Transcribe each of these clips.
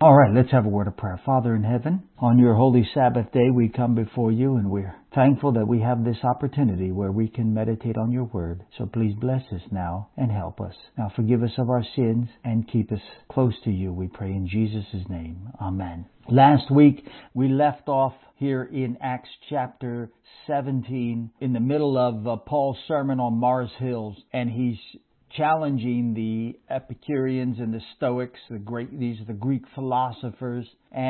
All right, let's have a word of prayer. Father in heaven, on your holy Sabbath day, we come before you, and we're thankful that we have this opportunity where we can meditate on your word. So please bless us now and help us. Now forgive us of our sins and keep us close to you, we pray in Jesus' name. Amen. Last week, we left off here in Acts chapter 17 in the middle of Paul's sermon on Mars Hills, and he's challenging the Epicureans and the Stoics, these are the Greek philosophers,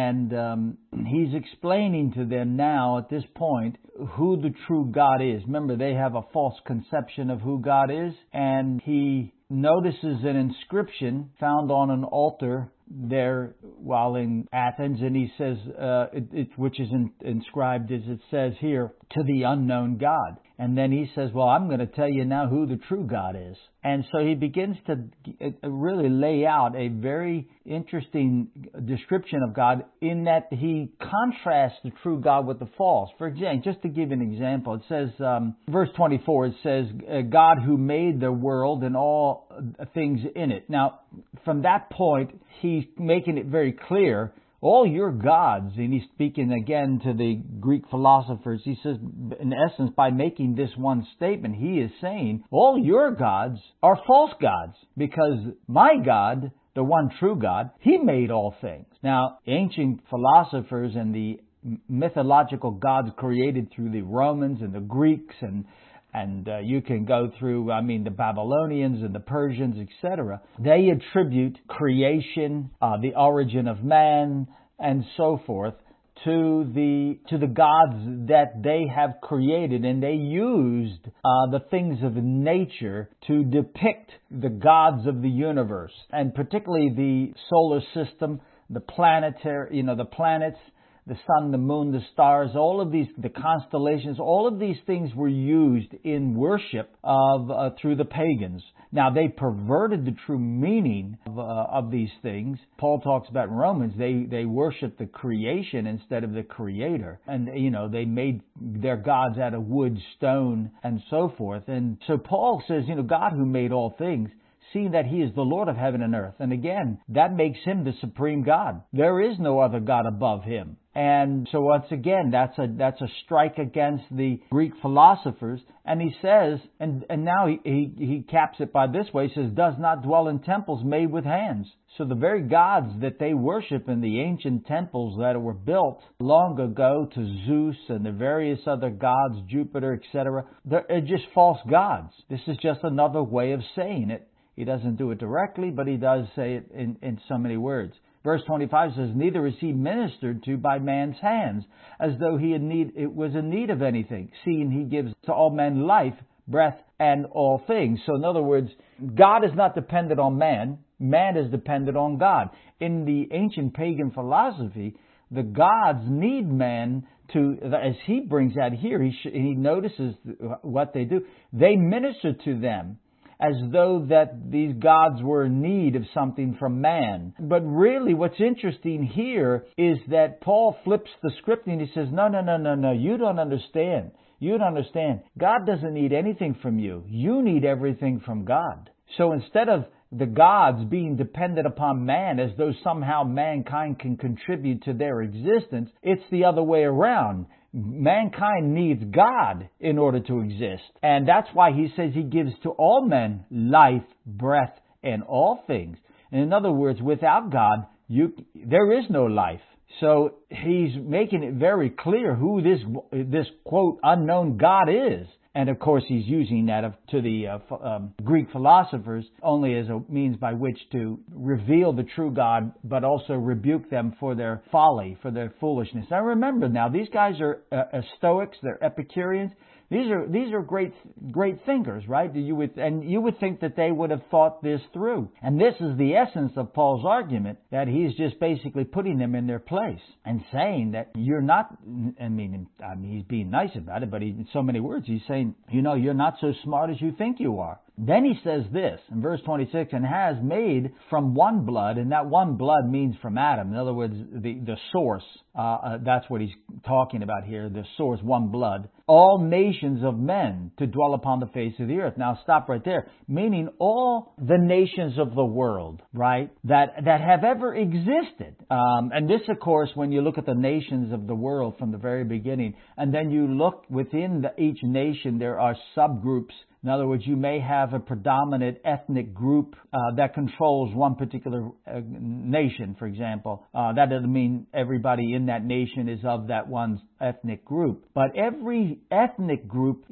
and he's explaining to them now at this point who the true God is. Remember, they have a false conception of who God is, and he notices an inscription found on an altar there while in Athens, and he says, which is inscribed as it says here, to the unknown God. And then he says, well, I'm going to tell you now who the true God is. And so he begins to really lay out a very interesting description of God in that he contrasts the true God with the false. For example, just to give an example, it says, verse 24, it says, God who made the world and all things in it. Now, from that point, he's making it very clear, all your gods, and he's speaking again to the Greek philosophers, he says, in essence, by making this one statement, he is saying, all your gods are false gods, because my God, the one true God, he made all things. Now, ancient philosophers and the mythological gods created through the Romans and the Greeks and you can go through, the Babylonians and the Persians, etc. They attribute creation, the origin of man, and so forth, to the gods that they have created, and they used the things of nature to depict the gods of the universe, and particularly the solar system, the planetary, the planets, the sun, the moon, the stars, all of these, the constellations, all of these things were used in worship through the pagans. Now, they perverted the true meaning of these things. Paul talks about in Romans, they worship the creation instead of the creator. And, they made their gods out of wood, stone, and so forth. And so Paul says, God who made all things, seeing that he is the Lord of heaven and earth. And again, that makes him the supreme God. There is no other God above him. And so once again, that's a strike against the Greek philosophers. And he says, and now he caps it by this way, he says, does not dwell in temples made with hands. So the very gods that they worship in the ancient temples that were built long ago to Zeus and the various other gods, Jupiter, etc., they're just false gods. This is just another way of saying it. He doesn't do it directly, but he does say it in so many words. Verse 25 says, neither is he ministered to by man's hands, as though it was in need of anything, seeing he gives to all men life, breath, and all things. So in other words, God is not dependent on man. Man is dependent on God. In the ancient pagan philosophy, the gods need man to, as he brings out here, he notices what they do. They minister to them, as though that these gods were in need of something from man. But really what's interesting here is that Paul flips the script and he says, no, you don't understand. You don't understand. God doesn't need anything from you. You need everything from God. So instead of the gods being dependent upon man as though somehow mankind can contribute to their existence, it's the other way around. Mankind needs God in order to exist. And that's why he says he gives to all men life, breath, and all things. And in other words, without God, there is no life. So he's making it very clear who this quote, unknown God is. And of course, he's using that to the Greek philosophers only as a means by which to reveal the true God, but also rebuke them for their folly, for their foolishness. Now remember, these guys are Stoics, they're Epicureans. These are great thinkers, right? You would think that they would have thought this through. And this is the essence of Paul's argument, that he's just basically putting them in their place and saying that you're not, he's being nice about it, but in so many words, he's saying, you're not so smart as you think you are. Then he says this in verse 26, and has made from one blood, and that one blood means from Adam. In other words, the source, that's what he's talking about here, the source, one blood, all nations of men to dwell upon the face of the earth. Now stop right there. Meaning all the nations of the world, right, that have ever existed. And this, of course, when you look at the nations of the world from the very beginning, and then you look within each nation, there are subgroups. In other words, you may have a predominant ethnic group that controls one particular nation, for example. That doesn't mean everybody in that nation is of that one ethnic group. But every ethnic group,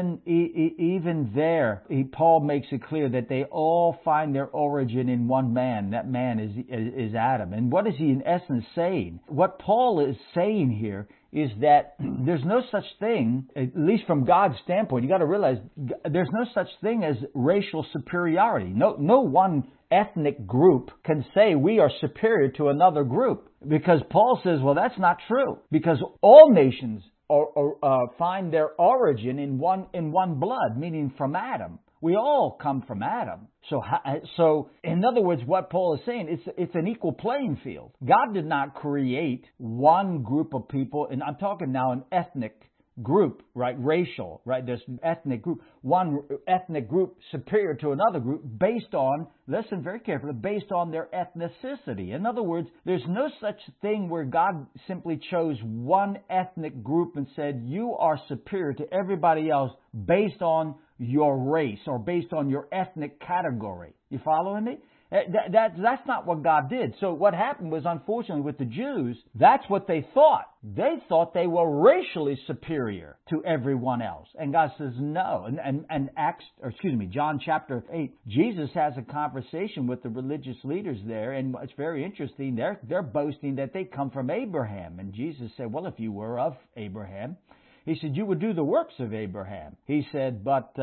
even there, Paul makes it clear that they all find their origin in one man. That man is Adam. And what is he in essence saying? What Paul is saying here is that there's no such thing, at least from God's standpoint, you got to realize there's no such thing as racial superiority. No one ethnic group can say we are superior to another group, because Paul says, well, that's not true, because all nations find their origin in one blood, meaning from Adam. We all come from Adam. So in other words, what Paul is saying, it's an equal playing field. God did not create one group of people, and I'm talking now an ethnic group, right? Racial, right? There's ethnic group, one ethnic group superior to another group based on, listen very carefully, based on their ethnicity. In other words, there's no such thing where God simply chose one ethnic group and said, you are superior to everybody else based on your race or based on your ethnic category. You following me? That's not what God did. So what happened was, unfortunately, with the Jews, that's what they thought. They thought they were racially superior to everyone else. And God says no. And John chapter 8, Jesus has a conversation with the religious leaders there, and it's very interesting. They're boasting that they come from Abraham. And Jesus said, well, if you were of Abraham, he said, you would do the works of Abraham. He said,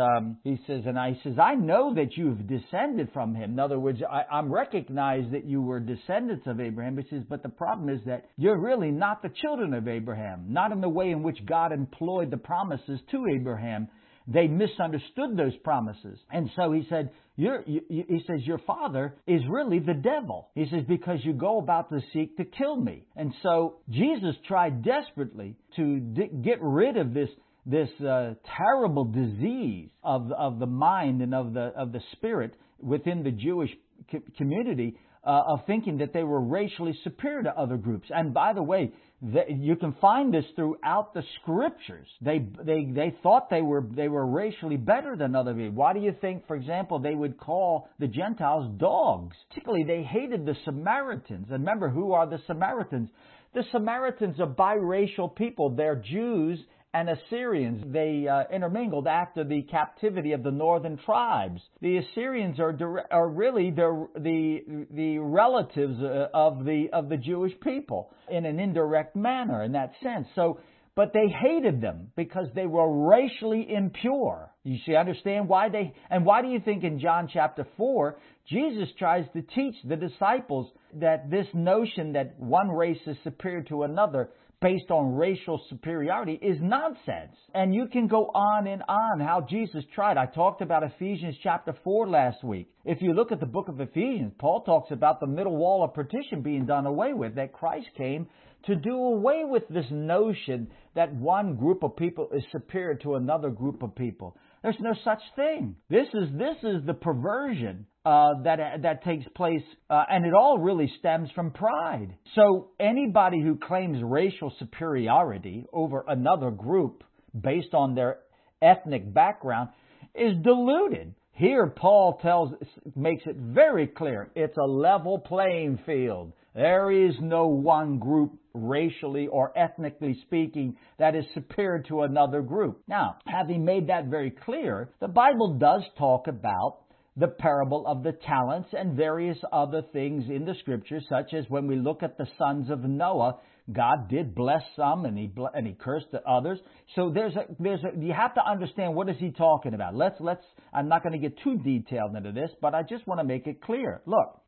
I know that you've descended from him. In other words, I'm recognized that you were descendants of Abraham. He says, but the problem is that you're really not the children of Abraham, not in the way in which God employed the promises to Abraham. They misunderstood those promises. And so he said, your father is really the devil. He says, because you go about to seek to kill me. And so Jesus tried desperately to get rid of this terrible disease of the mind and of the spirit within the Jewish community, of thinking that they were racially superior to other groups. And by the way, you can find this throughout the scriptures. They thought they were racially better than other people. Why do you think, for example, they would call the Gentiles dogs? Particularly, they hated the Samaritans. And remember, who are the Samaritans? The Samaritans are biracial people. They're Jews and Assyrians. They intermingled after the captivity of the northern tribes. The Assyrians are really the relatives of the Jewish people in an indirect manner in that sense. But they hated them because they were racially impure. You see, understand why why do you think in John chapter 4, Jesus tries to teach the disciples that this notion that one race is superior to another based on racial superiority is nonsense. And you can go on and on how Jesus tried. I talked about Ephesians chapter 4 last week. If you look at the book of Ephesians, Paul talks about the middle wall of partition being done away with, that Christ came to do away with this notion that one group of people is superior to another group of people. There's no such thing. This is the perversion that takes place, and it all really stems from pride. So anybody who claims racial superiority over another group based on their ethnic background is deluded. Here, Paul makes it very clear. It's a level playing field. There is no one group, racially or ethnically speaking, that is superior to another group. Now, having made that very clear, the Bible does talk about the parable of the talents and various other things in the Scriptures, such as when we look at the sons of Noah, God did bless some and he cursed the others. So you have to understand, what is he talking about? I'm not going to get too detailed into this, but I just want to make it clear. Look,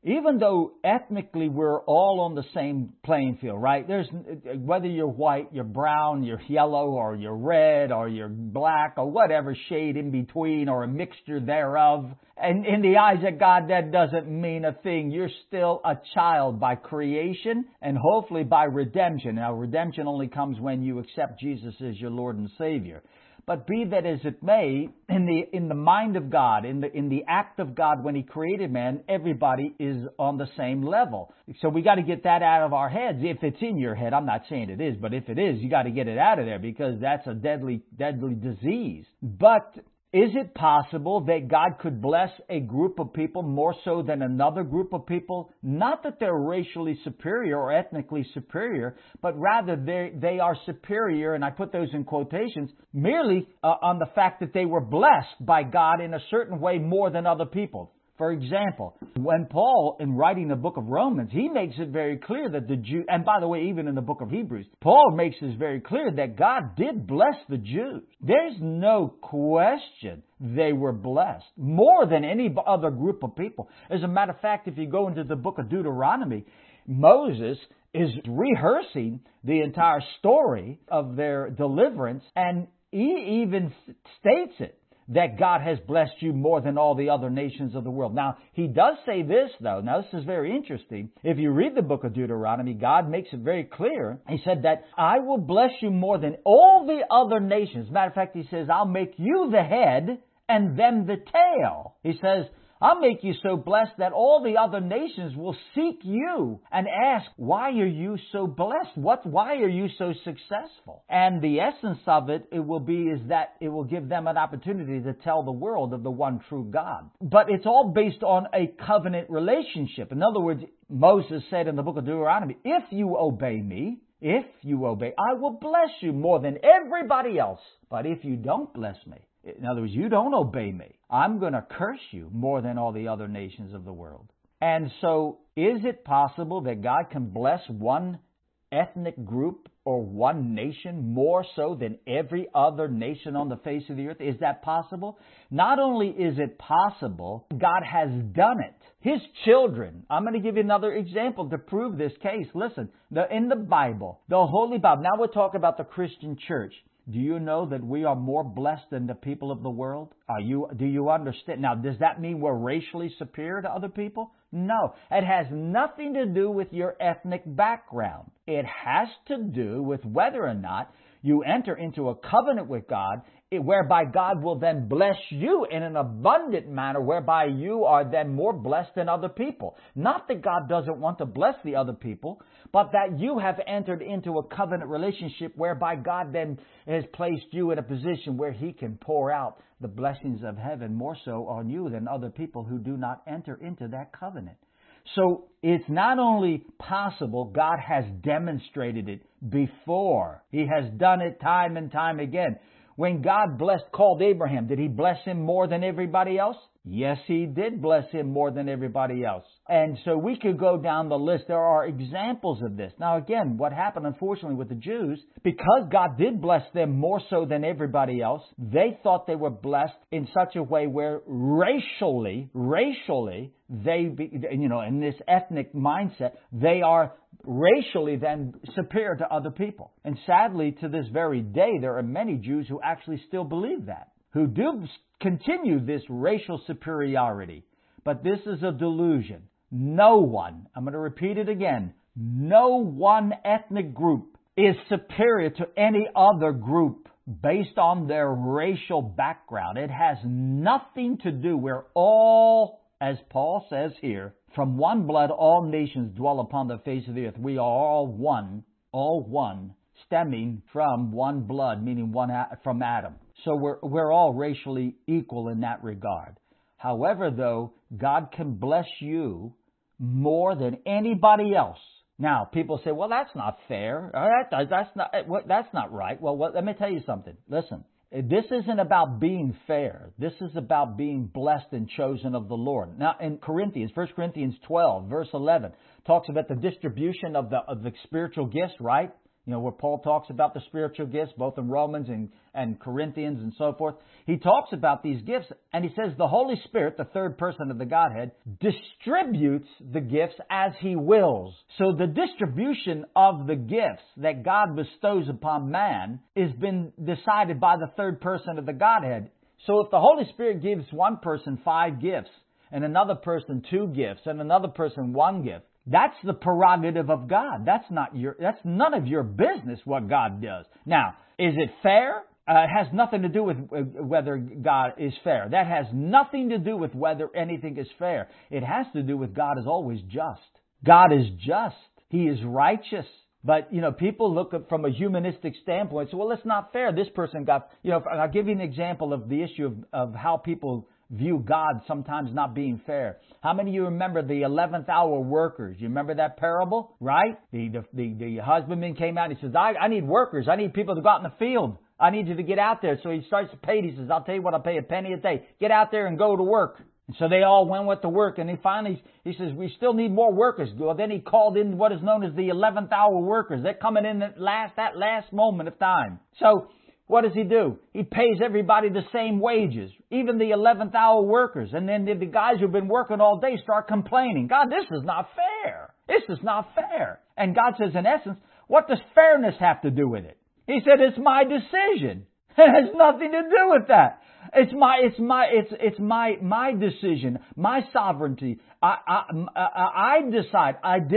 even though ethnically we're all on the same playing field, right? There's, whether you're white, you're brown, you're yellow, or you're red, or you're black, or whatever shade in between, or a mixture thereof. And in the eyes of God, that doesn't mean a thing. You're still a child by creation and hopefully by redemption. Now, redemption only comes when you accept Jesus as your Lord and Savior. But be that as it may, in the mind of God, in the act of God when He created man, everybody is on the same level. So we got to get that out of our heads. If it's in your head, I'm not saying it is, but if it is, you got to get it out of there, because that's a deadly disease. But is it possible that God could bless a group of people more so than another group of people? Not that they're racially superior or ethnically superior, but rather they are superior, and I put those in quotations, merely on the fact that they were blessed by God in a certain way more than other people. For example, when Paul, in writing the book of Romans, he makes it very clear that the Jew, and by the way, even in the book of Hebrews, Paul makes it very clear that God did bless the Jews. There's no question they were blessed more than any other group of people. As a matter of fact, if you go into the book of Deuteronomy, Moses is rehearsing the entire story of their deliverance, and he even states it, that God has blessed you more than all the other nations of the world. Now, he does say this, though. Now, this is very interesting. If you read the book of Deuteronomy, God makes it very clear. He said that I will bless you more than all the other nations. Matter of fact, he says, I'll make you the head and them the tail. He says, I'll make you so blessed that all the other nations will seek you and ask, why are you so blessed? Why are you so successful? And the essence of it will be is that it will give them an opportunity to tell the world of the one true God. But it's all based on a covenant relationship. In other words, Moses said in the book of Deuteronomy, if you obey me, I will bless you more than everybody else. But if you don't bless me, in other words, you don't obey me, I'm going to curse you more than all the other nations of the world. And so, is it possible that God can bless one ethnic group or one nation more so than every other nation on the face of the earth? Is that possible? Not only is it possible, God has done it. His children, I'm going to give you another example to prove this case. Listen, in the Bible, the Holy Bible, now we're talking about the Christian church. Do you know that we are more blessed than the people of the world? Do you understand? Now, does that mean we're racially superior to other people? No. It has nothing to do with your ethnic background. It has to do with whether or not you enter into a covenant with God, whereby God will then bless you in an abundant manner, whereby you are then more blessed than other people. Not that God doesn't want to bless the other people, but that you have entered into a covenant relationship whereby God then has placed you in a position where He can pour out the blessings of heaven more so on you than other people who do not enter into that covenant. So it's not only possible, God has demonstrated it before. He has done it time and time again. When God called Abraham, did He bless him more than everybody else? Yes, He did bless him more than everybody else. And so we could go down the list. There are examples of this. Now again, what happened unfortunately with the Jews, because God did bless them more so than everybody else, they thought they were blessed in such a way where racially, in this ethnic mindset, they are racially then superior to other people. And sadly, to this very day, there are many Jews who actually still believe that, who do continue this racial superiority. But this is a delusion. No one, I'm going to repeat it again, no one ethnic group is superior to any other group based on their racial background. It has nothing to do. We're all, as Paul says here, from one blood all nations dwell upon the face of the earth. We are all one, stemming from one blood, meaning from Adam. So we're all racially equal in that regard. However, though, God can bless you more than anybody else. Now, people say, well, that's not fair. That's not right. Well, let me tell you something. Listen, this isn't about being fair. This is about being blessed and chosen of the Lord. Now, in 1 Corinthians 12, verse 11, talks about the distribution of the spiritual gifts, right? where Paul talks about the spiritual gifts, both in Romans and Corinthians and so forth. He talks about these gifts, and he says the Holy Spirit, the third person of the Godhead, distributes the gifts as He wills. So the distribution of the gifts that God bestows upon man has been decided by the third person of the Godhead. So if the Holy Spirit gives one person 5 gifts, and another person 2 gifts, and another person 1 gift, that's the prerogative of God. That's none of your business what God does. Now, is it fair? It has nothing to do with whether God is fair. That has nothing to do with whether anything is fair. It has to do with God is always just. God is just. He is righteous. But, people look at from a humanistic standpoint, so, well, it's not fair. This person got, I'll give you an example of the issue of how people view God sometimes not being fair. How many of you remember the 11th hour workers? You remember that parable, right? The husbandman came out and he says, I need workers. I need people to go out in the field. I need you to get out there. So he starts to pay. He says, I'll tell you what, I'll pay a penny a day. Get out there and go to work. And so they all went to work, and he says, we still need more workers. Well, then he called in what is known as the 11th hour workers. They're coming in that last moment of time. So what does he do? He pays everybody the same wages, even the 11th hour workers. And then the guys who've been working all day start complaining. God, this is not fair. This is not fair. And God says, in essence, what does fairness have to do with it? He said, it's my decision. It has nothing to do with that. It's my decision, my sovereignty. I decide.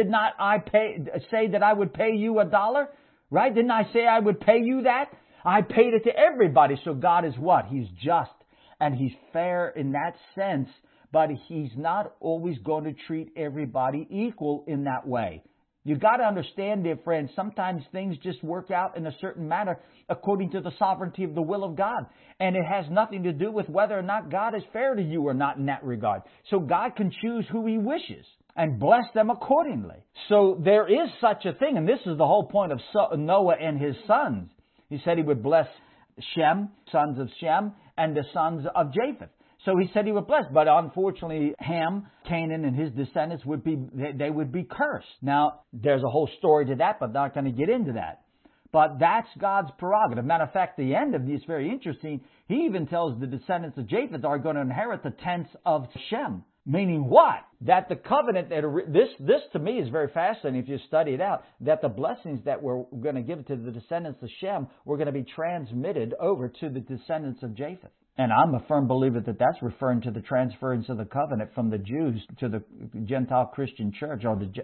Say that I would pay you $1, right? Didn't I say I would pay you that? I paid it to everybody. So God is what? He's just and He's fair in that sense, but He's not always going to treat everybody equal in that way. You got to understand, dear friends, sometimes things just work out in a certain manner according to the sovereignty of the will of God. And it has nothing to do with whether or not God is fair to you or not in that regard. So God can choose who He wishes and bless them accordingly. So there is such a thing, and this is the whole point of Noah and his sons. He said He would bless Shem, sons of Shem, and the sons of Japheth. So He said He would bless, but unfortunately Ham, Canaan, and his descendants would be cursed. Now, there's a whole story to that, but not going to get into that. But that's God's prerogative. Matter of fact, the end of this is very interesting. He even tells the descendants of Japheth are going to inherit the tents of Shem. Meaning what? That the covenant, this to me is very fascinating if you study it out, that the blessings that we're going to give to the descendants of Shem were going to be transmitted over to the descendants of Japheth. And I'm a firm believer that that's referring to the transference of the covenant from the Jews to the Gentile Christian church, or the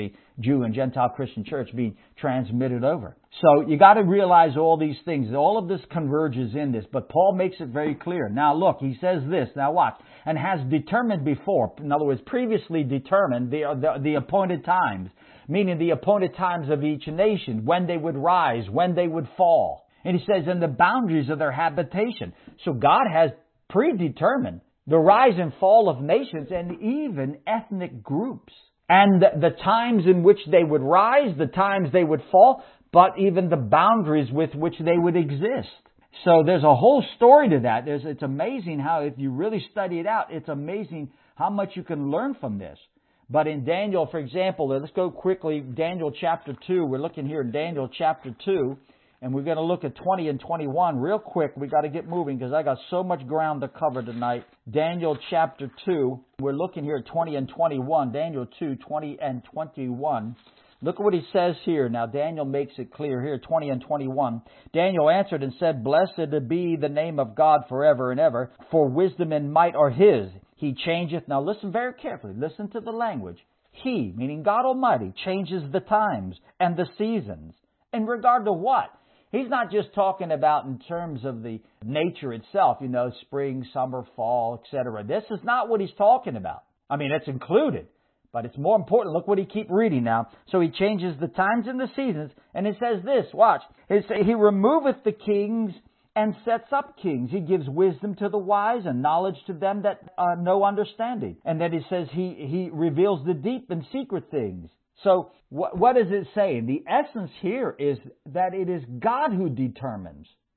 Jew and Gentile Christian church being transmitted over. So you got to realize all these things. All of this converges in this, but Paul makes it very clear. Now look, he says this. Now watch. And has determined before, in other words, previously determined the appointed times, meaning the appointed times of each nation, when they would rise, when they would fall. And he says, in the boundaries of their habitation. So God has predetermined the rise and fall of nations and even ethnic groups. And the times in which they would rise, the times they would fall, but even the boundaries with which they would exist. So there's a whole story to that. It's amazing how, if you really study it out, it's amazing how much you can learn from this. But in Daniel, for example, let's go quickly, Daniel chapter 2. We're looking here in Daniel chapter 2. And we're going to look at 20 and 21 real quick. We've got to get moving because I got so much ground to cover tonight. Daniel chapter 2. We're looking here at 20 and 21. Daniel 2, 20 and 21. Look at what he says here. Now, Daniel makes it clear here, 20 and 21. Daniel answered and said, Blessed be the name of God forever and ever, for wisdom and might are His. He changeth. Now, listen very carefully. Listen to the language. He, meaning God Almighty, changes the times and the seasons. In regard to what? He's not just talking about in terms of the nature itself, spring, summer, fall, etc. This is not what he's talking about. I mean, it's included, but it's more important. Look what he keeps reading now. So He changes the times and the seasons, and it says this, watch. He removeth the kings and sets up kings. He gives wisdom to the wise and knowledge to them that know understanding. And then he says he reveals the deep and secret things. So what is it saying? The essence here is that it is God who determines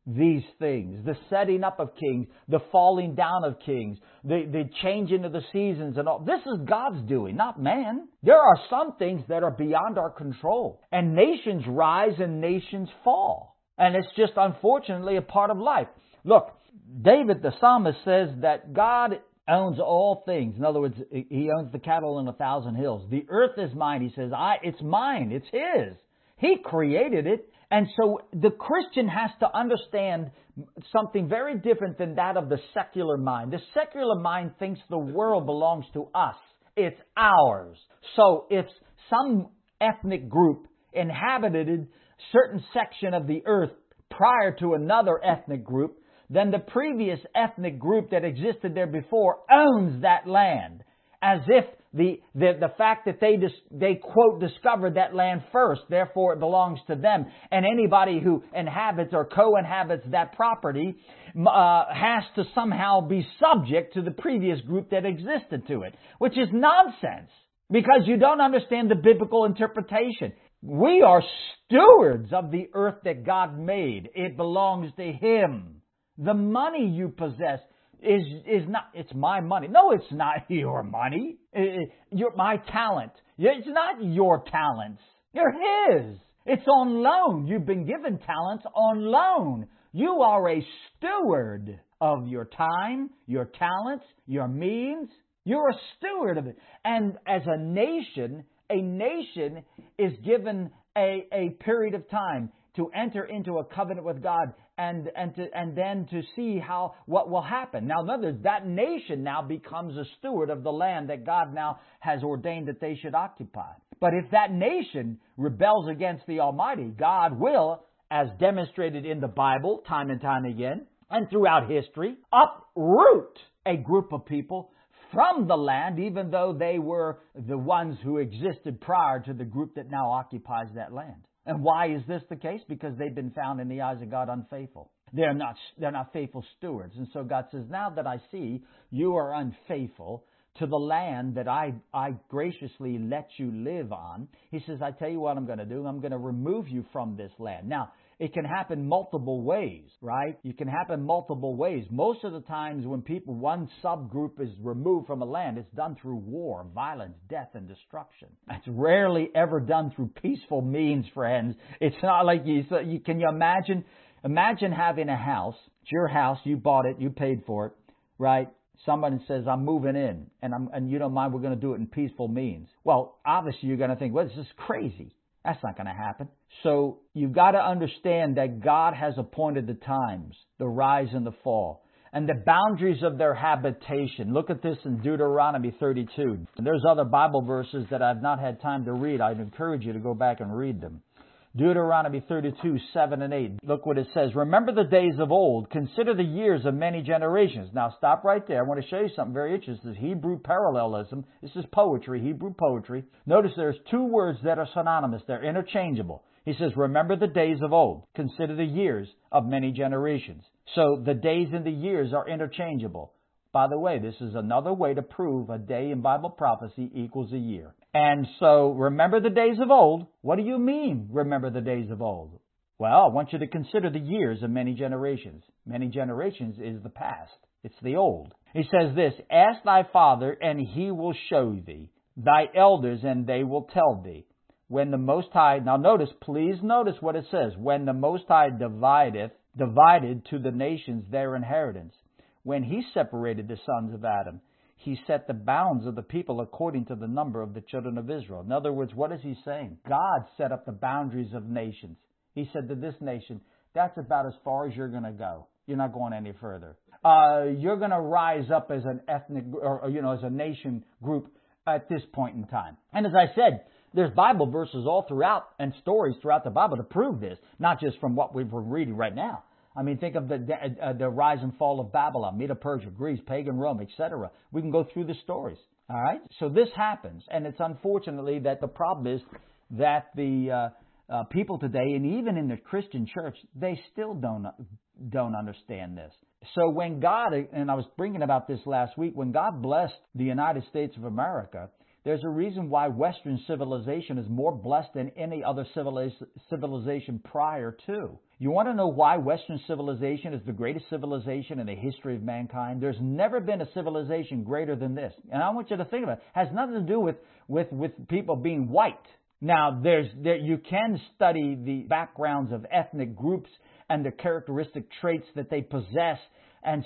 these things, the setting up of kings, the falling down of kings, the changing of the seasons and all. This is God's doing, not man. There are some things that are beyond our control. And nations rise and nations fall. And it's just unfortunately a part of life. Look, David the psalmist says that God owns all things. In other words, He owns the cattle on 1,000 hills. The earth is mine. He says, it's mine. It's His. He created it. And so the Christian has to understand something very different than that of the secular mind. The secular mind thinks the world belongs to us. It's ours. So if some ethnic group inhabited certain section of the earth prior to another ethnic group, then the previous ethnic group that existed there before owns that land, as if the fact that they quote discovered that land first, therefore it belongs to them, and anybody who inhabits or co-inhabits that property has to somehow be subject to the previous group that existed to it, which is nonsense because you don't understand the biblical interpretation. We are stewards of the earth that God made. It belongs to Him. The money you possess is not, it's my money. No, it's not your money. My talent. It's not your talents. They're His. It's on loan. You've been given talents on loan. You are a steward of your time, your talents, your means. You're a steward of it. And as a nation is given a period of time to enter into a covenant with God and then to see what will happen. Now, in other words, that nation now becomes a steward of the land that God now has ordained that they should occupy. But if that nation rebels against the Almighty, God will, as demonstrated in the Bible time and time again, and throughout history, uproot a group of people from the land, even though they were the ones who existed prior to the group that now occupies that land. And why is this the case? Because they've been found in the eyes of God unfaithful. They're not faithful stewards. And so God says, now that I see you are unfaithful to the land that I graciously let you live on, He says, I tell you what I'm going to do. I'm going to remove you from this land. Now, it can happen multiple ways, right? It can happen multiple ways. Most of the times when one subgroup is removed from a land, it's done through war, violence, death, and destruction. It's rarely ever done through peaceful means, friends. It's not like can you imagine? Imagine having a house. It's your house. You bought it. You paid for it, right? Somebody says, I'm moving in, and you don't mind, we're going to do it in peaceful means. Well, obviously you're going to think, well, this is crazy. That's not going to happen. So you've got to understand that God has appointed the times, the rise and the fall, and the boundaries of their habitation. Look at this in Deuteronomy 32. And there's other Bible verses that I've not had time to read. I'd encourage you to go back and read them. Deuteronomy 32, 7 and 8. Look what it says. Remember the days of old. Consider the years of many generations. Now stop right there. I want to show you something very interesting. This is Hebrew parallelism. This is poetry, Hebrew poetry. Notice there's two words that are synonymous. They're interchangeable. He says, remember the days of old. Consider the years of many generations. So the days and the years are interchangeable. By the way, this is another way to prove a day in Bible prophecy equals a year. And so, remember the days of old. What do you mean, remember the days of old? Well, I want you to consider the years of many generations. Many generations is the past. It's the old. He says this, ask thy father, and he will show thee, thy elders, and they will tell thee. When the Most High, now please notice what it says, when the Most High divided to the nations their inheritance. When He separated the sons of Adam, He set the bounds of the people according to the number of the children of Israel. In other words, what is He saying? God set up the boundaries of nations. He said to this nation, that's about as far as you're going to go. You're not going any further. You're going to rise up as an ethnic, as a nation group at this point in time. And as I said, there's Bible verses all throughout and stories throughout the Bible to prove this, not just from what we're reading right now. I mean, think of the rise and fall of Babylon, Medo-Persia, Greece, pagan Rome, etc. We can go through the stories. All right? So this happens. And it's unfortunately that the problem is that the people today, and even in the Christian church, they still don't understand this. So when God, and I was bringing about this last week, when God blessed the United States of America, There's a reason why Western civilization is more blessed than any other civilization prior to. You want to know why Western civilization is the greatest civilization in the history of mankind? There's never been a civilization greater than this. And I want you to think about it. It has nothing to do with people being white. Now, you can study the backgrounds of ethnic groups and the characteristic traits that they possess, and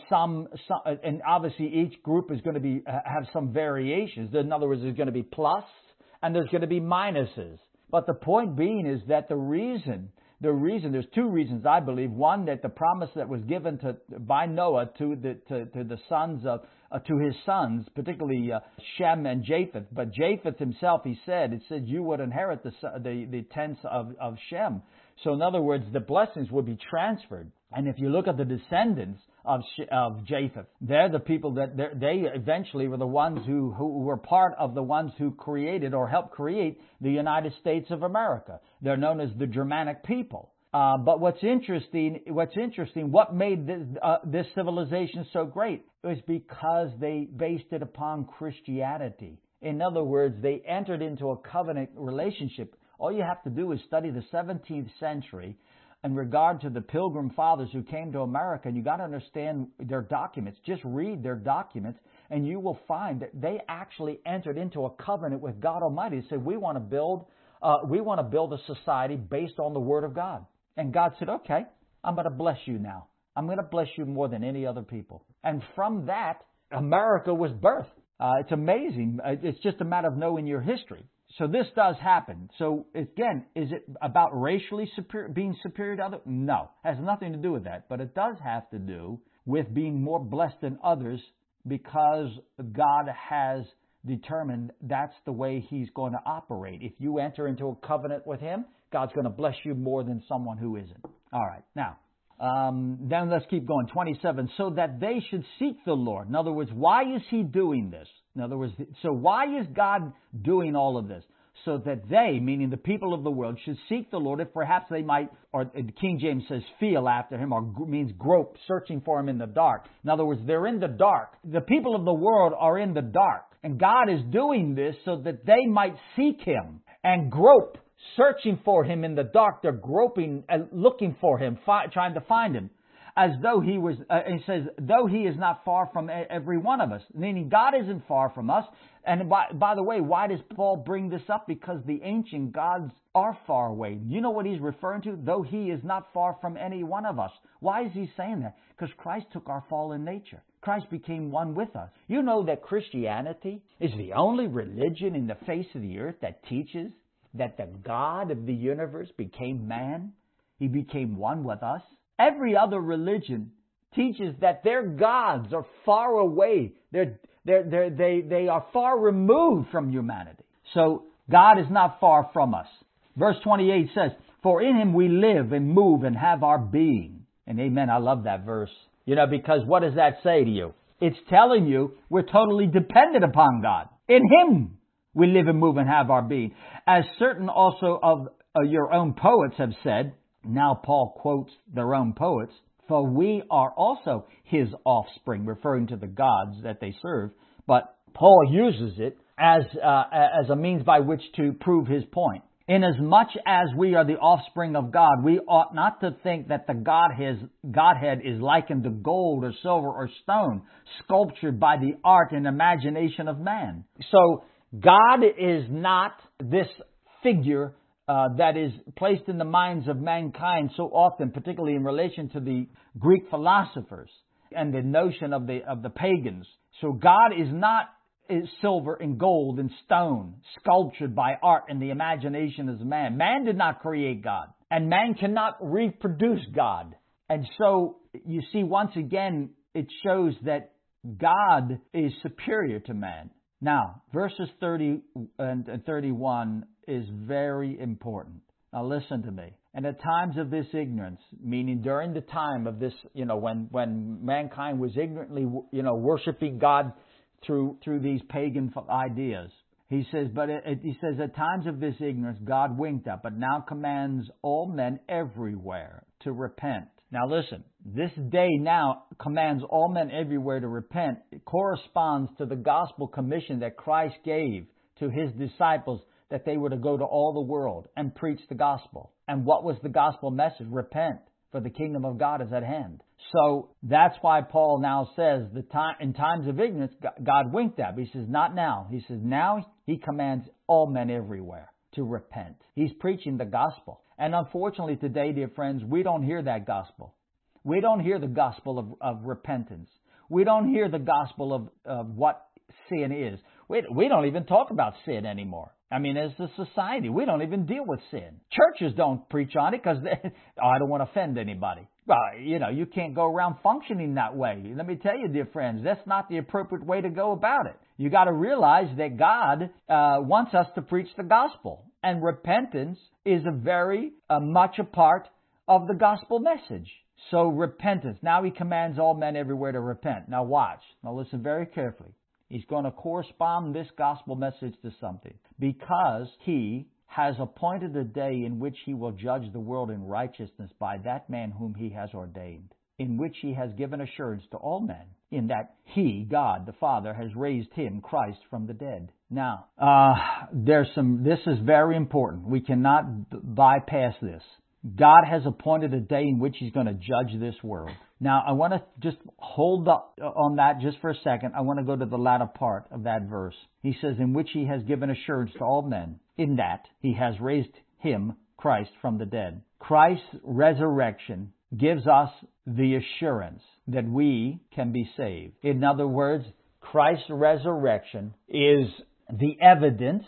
and obviously each group is going to have some variations. In other words, there's going to be plus and there's going to be minuses. But the point being is that the reason, there's two reasons, I believe. One, that the promise that was given by Noah to the sons to his sons, particularly Shem and Japheth. But Japheth himself, it said you would inherit the tents of Shem. So in other words, the blessings would be transferred. And if you look at the descendants of Japheth, they're the people they eventually were the ones who were part of the ones who created or helped create the United States of America. They're known as the Germanic people. But what's interesting, what made this civilization so great was because they based it upon Christianity. In other words, they entered into a covenant relationship. All you have to do is study the 17th century in regard to the Pilgrim Fathers who came to America, and you got to understand their documents. Just read their documents, and you will find that they actually entered into a covenant with God Almighty. They said, we want to build a society based on the Word of God. And God said, okay, I'm going to bless you now. I'm going to bless you more than any other people. And from that, America was birthed. It's amazing. It's just a matter of knowing your history. So this does happen. So again, is it about racially being superior to others? No, it has nothing to do with that. But it does have to do with being more blessed than others because God has determined that's the way He's going to operate. If you enter into a covenant with Him, God's going to bless you more than someone who isn't. All right, now, then let's keep going. 27, so that they should seek the Lord. In other words, why is He doing this? In other words, so why is God doing all of this? So that they, meaning the people of the world, should seek the Lord, if perhaps they might, or King James says feel after Him, or means grope, searching for Him in the dark. In other words, they're in the dark. The people of the world are in the dark. And God is doing this so that they might seek Him and grope, searching for Him in the dark. They're groping and looking for Him, trying to find Him. As though He was, He says, though He is not far from every one of us. Meaning God isn't far from us. And by the way, why does Paul bring this up? Because the ancient gods are far away. You know what he's referring to? Though He is not far from any one of us. Why is he saying that? Because Christ took our fallen nature. Christ became one with us. You know that Christianity is the only religion in the face of the earth that teaches that the God of the universe became man. He became one with us. Every other religion teaches that their gods are far away. They are far removed from humanity. So God is not far from us. Verse 28 says, for in Him we live and move and have our being. And amen, I love that verse. You know, because what does that say to you? It's telling you we're totally dependent upon God. In Him we live and move and have our being. As certain also of your own poets have said, now Paul quotes their own poets, for we are also His offspring, referring to the gods that they serve. But Paul uses it as a means by which to prove his point. Inasmuch as we are the offspring of God, we ought not to think that the Godhead is likened to gold or silver or stone, sculptured by the art and imagination of man. So God is not this figure that is placed in the minds of mankind so often, particularly in relation to the Greek philosophers and the notion of the pagans. So God is not silver and gold and stone, sculptured by art and the imagination of man. Man did not create God, and man cannot reproduce God. And so, you see, once again, it shows that God is superior to man. Now, verses 30 and 31 is very important. Now listen to me. And at times of this ignorance, meaning during the time of this, when mankind was ignorantly, worshiping God through these pagan ideas, he says, he says, at times of this ignorance, God winked up, but now commands all men everywhere to repent. Now listen, this day now commands all men everywhere to repent. It corresponds to the gospel commission that Christ gave to His disciples that they were to go to all the world and preach the gospel. And what was the gospel message? Repent, for the kingdom of God is at hand. So that's why Paul now says in times of ignorance, God winked at. But he says, not now. He says, now He commands all men everywhere to repent. He's preaching the gospel. And unfortunately today, dear friends, we don't hear that gospel. We don't hear the gospel of repentance. We don't hear the gospel of what sin is. We don't even talk about sin anymore. I mean, as a society, we don't even deal with sin. Churches don't preach on it because I don't want to offend anybody. Well, you can't go around functioning that way. Let me tell you, dear friends, that's not the appropriate way to go about it. You got to realize that God wants us to preach the gospel. And repentance is very much a part of the gospel message. So repentance. Now He commands all men everywhere to repent. Now watch. Now listen very carefully. He's going to correspond this gospel message to something. Because He has appointed a day in which He will judge the world in righteousness by that man whom He has ordained, in which He has given assurance to all men, in that He, God the Father, has raised Him, Christ, from the dead. Now, this is very important. We cannot bypass this. God has appointed a day in which He's going to judge this world. Now, I want to just hold up on that just for a second. I want to go to the latter part of that verse. He says, in which He has given assurance to all men, in that He has raised Him, Christ, from the dead. Christ's resurrection gives us the assurance that we can be saved. In other words, Christ's resurrection is the evidence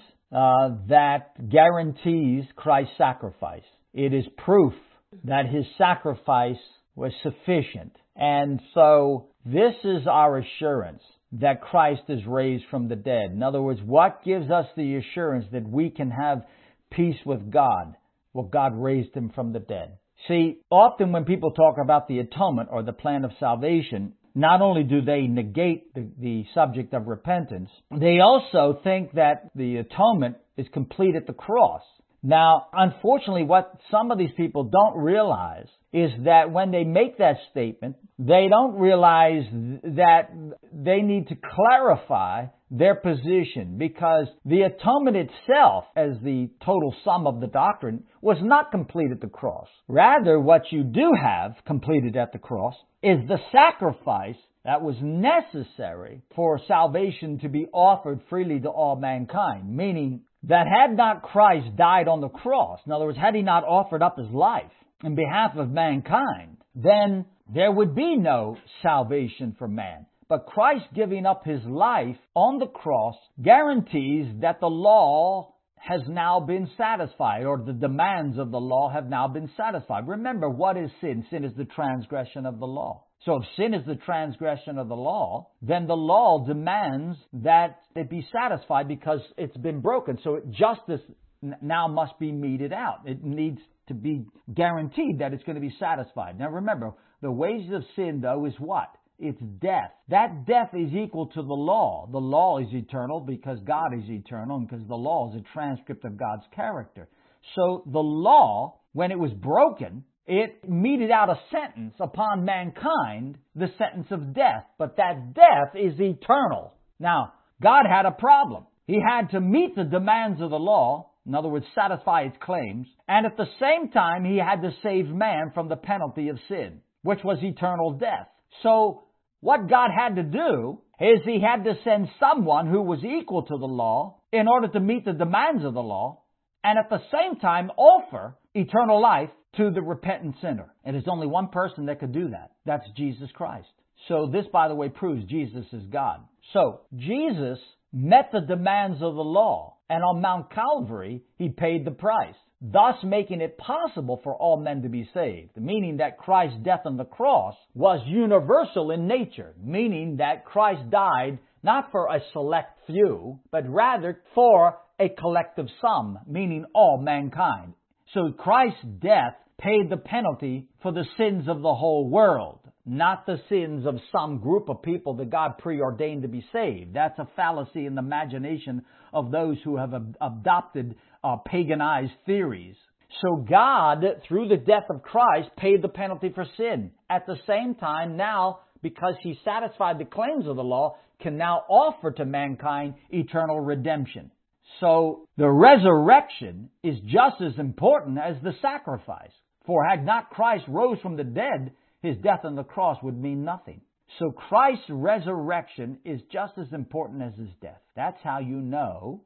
that guarantees Christ's sacrifice. It is proof that His sacrifice was sufficient. And so this is our assurance that Christ is raised from the dead. In other words, what gives us the assurance that we can have peace with God? Well, God raised Him from the dead. See, often when people talk about the atonement or the plan of salvation, not only do they negate the subject of repentance, they also think that the atonement is complete at the cross. Now, unfortunately, what some of these people don't realize is that when they make that statement, they don't realize that they need to clarify their position, because the atonement itself, as the total sum of the doctrine, was not complete at the cross. Rather, what you do have completed at the cross is the sacrifice that was necessary for salvation to be offered freely to all mankind, meaning that had not Christ died on the cross, in other words, had He not offered up His life in behalf of mankind, then there would be no salvation for man. But Christ giving up His life on the cross guarantees that the law has now been satisfied, or the demands of the law have now been satisfied. Remember, what is sin? Sin is the transgression of the law. So if sin is the transgression of the law, then the law demands that it be satisfied because it's been broken. So justice now must be meted out. It needs to be guaranteed that it's going to be satisfied. Now remember, the wages of sin, though, is what? It's death. That death is equal to the law. The law is eternal because God is eternal, and because the law is a transcript of God's character. So the law, when it was broken, it meted out a sentence upon mankind, the sentence of death. But that death is eternal. Now, God had a problem. He had to meet the demands of the law, in other words, satisfy its claims, and at the same time, He had to save man from the penalty of sin, which was eternal death. So, what God had to do is He had to send someone who was equal to the law in order to meet the demands of the law, and at the same time offer eternal life to the repentant sinner. And there's only one person that could do that. That's Jesus Christ. So this, by the way, proves Jesus is God. So Jesus met the demands of the law, and on Mount Calvary, He paid the price, thus making it possible for all men to be saved, meaning that Christ's death on the cross was universal in nature, meaning that Christ died not for a select few, but rather for a collective sum, meaning all mankind. So Christ's death paid the penalty for the sins of the whole world, not the sins of some group of people that God preordained to be saved. That's a fallacy in the imagination of those who have adopted paganized theories. So God, through the death of Christ, paid the penalty for sin. At the same time, now, because He satisfied the claims of the law, can now offer to mankind eternal redemption. So the resurrection is just as important as the sacrifice. For had not Christ rose from the dead, his death on the cross would mean nothing. So Christ's resurrection is just as important as his death. That's how you know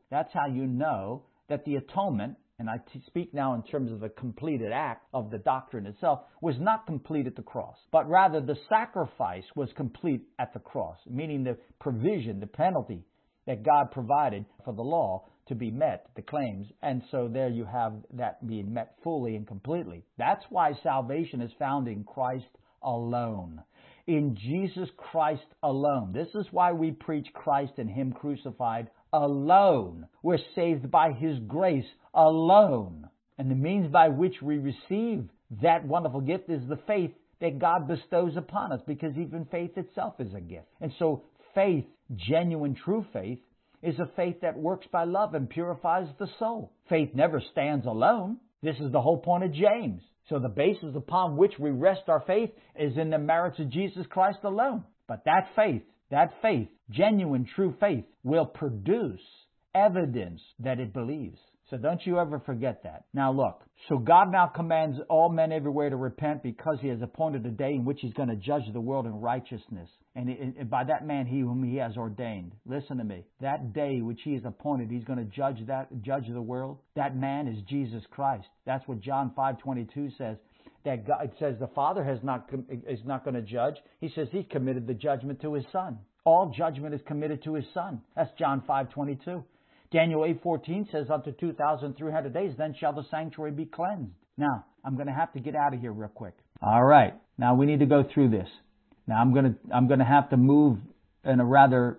that the atonement, and I speak now in terms of the completed act of the doctrine itself, was not complete at the cross, but rather the sacrifice was complete at the cross, meaning the provision, the penalty that God provided for the law to be met, the claims. And so there you have that being met fully and completely. That's why salvation is found in Christ alone. In Jesus Christ alone. This is why we preach Christ and Him crucified alone. We're saved by His grace alone. And the means by which we receive that wonderful gift is the faith that God bestows upon us, because even faith itself is a gift. And so faith, genuine true faith, is a faith that works by love and purifies the soul. Faith never stands alone. This is the whole point of James. So the basis upon which we rest our faith is in the merits of Jesus Christ alone. But that faith, genuine true faith, will produce evidence that it believes. So don't you ever forget that. Now look, so God now commands all men everywhere to repent, because He has appointed a day in which He's going to judge the world in righteousness. And by that man, He whom He has ordained. Listen to me. That day which He has appointed, He's going to judge the world. That man is Jesus Christ. That's what John 5:22 says. That God, it says the Father is not going to judge. He says He committed the judgment to His Son. All judgment is committed to His Son. That's John 5:22. Daniel 8:14 says, unto 2,300 days, then shall the sanctuary be cleansed. Now, I'm going to have to get out of here real quick. All right. Now we need to go through this. Now I'm going to have to move in a rather,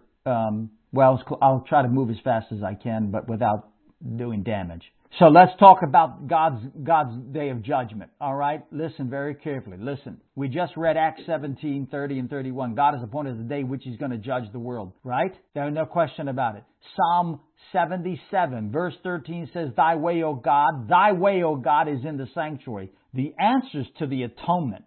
I'll try to move as fast as I can, but without doing damage. So let's talk about God's day of judgment. All right? Listen very carefully. Listen. We just read Acts 17:30 and 31. God has appointed the day which He's going to judge the world. Right? There's no question about it. Psalm 77 verse 13 says, Thy way, O God, is in the sanctuary. The answers to the atonement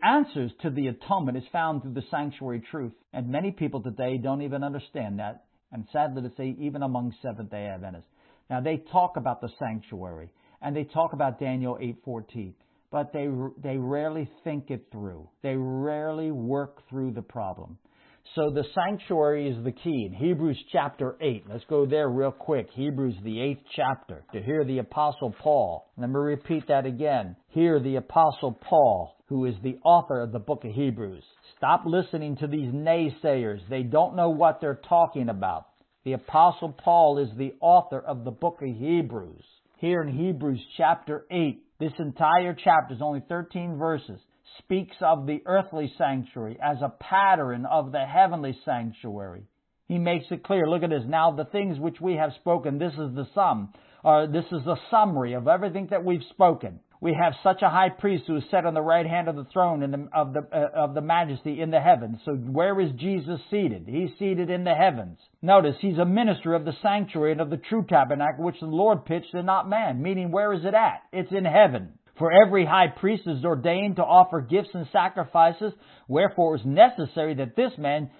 is found through the sanctuary truth. And many people today don't even understand that. And sadly to say, even among Seventh-day Adventists. Now, they talk about the sanctuary, and they talk about Daniel 8:14, but they rarely think it through. They rarely work through the problem. So the sanctuary is the key. In Hebrews chapter 8, let's go there real quick. Hebrews, the 8th chapter, to hear the Apostle Paul. Let me repeat that again. Hear the Apostle Paul, who is the author of the book of Hebrews. Stop listening to these naysayers. They don't know what they're talking about. The Apostle Paul is the author of the book of Hebrews. Here in Hebrews chapter 8, this entire chapter is only 13 verses, speaks of the earthly sanctuary as a pattern of the heavenly sanctuary. He makes it clear. Look at this. Now the things which we have spoken, this is the sum. This is the summary of everything that we've spoken. We have such a high priest who is set on the right hand of the throne of the majesty in the heavens. So where is Jesus seated? He's seated in the heavens. Notice, He's a minister of the sanctuary and of the true tabernacle which the Lord pitched and not man. Meaning, where is it at? It's in heaven. For every high priest is ordained to offer gifts and sacrifices, wherefore it was necessary that this man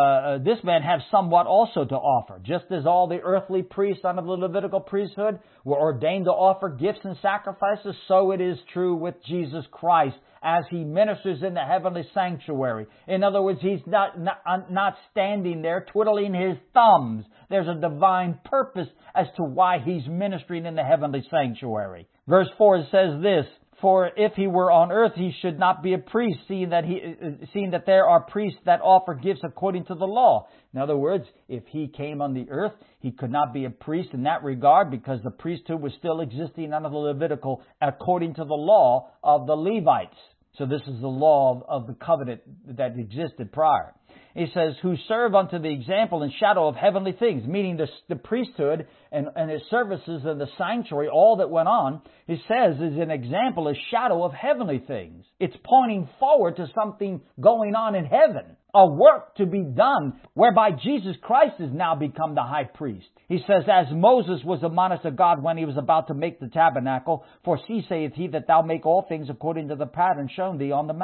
have somewhat also to offer. Just as all the earthly priests under the Levitical priesthood were ordained to offer gifts and sacrifices, so it is true with Jesus Christ as He ministers in the heavenly sanctuary. In other words, He's not standing there twiddling His thumbs. There's a divine purpose as to why He's ministering in the heavenly sanctuary. Verse 4 says this, For if He were on earth, He should not be a priest, seeing that there are priests that offer gifts according to the law. In other words, if He came on the earth, He could not be a priest in that regard, because the priesthood was still existing under the Levitical according to the law of the Levites. So this is the law of the covenant that existed prior. He says, who serve unto the example and shadow of heavenly things, meaning the priesthood and his services in the sanctuary, all that went on, he says is an example, a shadow of heavenly things. It's pointing forward to something going on in heaven, a work to be done, whereby Jesus Christ has now become the high priest. He says, as Moses was admonished of God when he was about to make the tabernacle, for see, saith he, that thou make all things according to the pattern shown thee on the mount.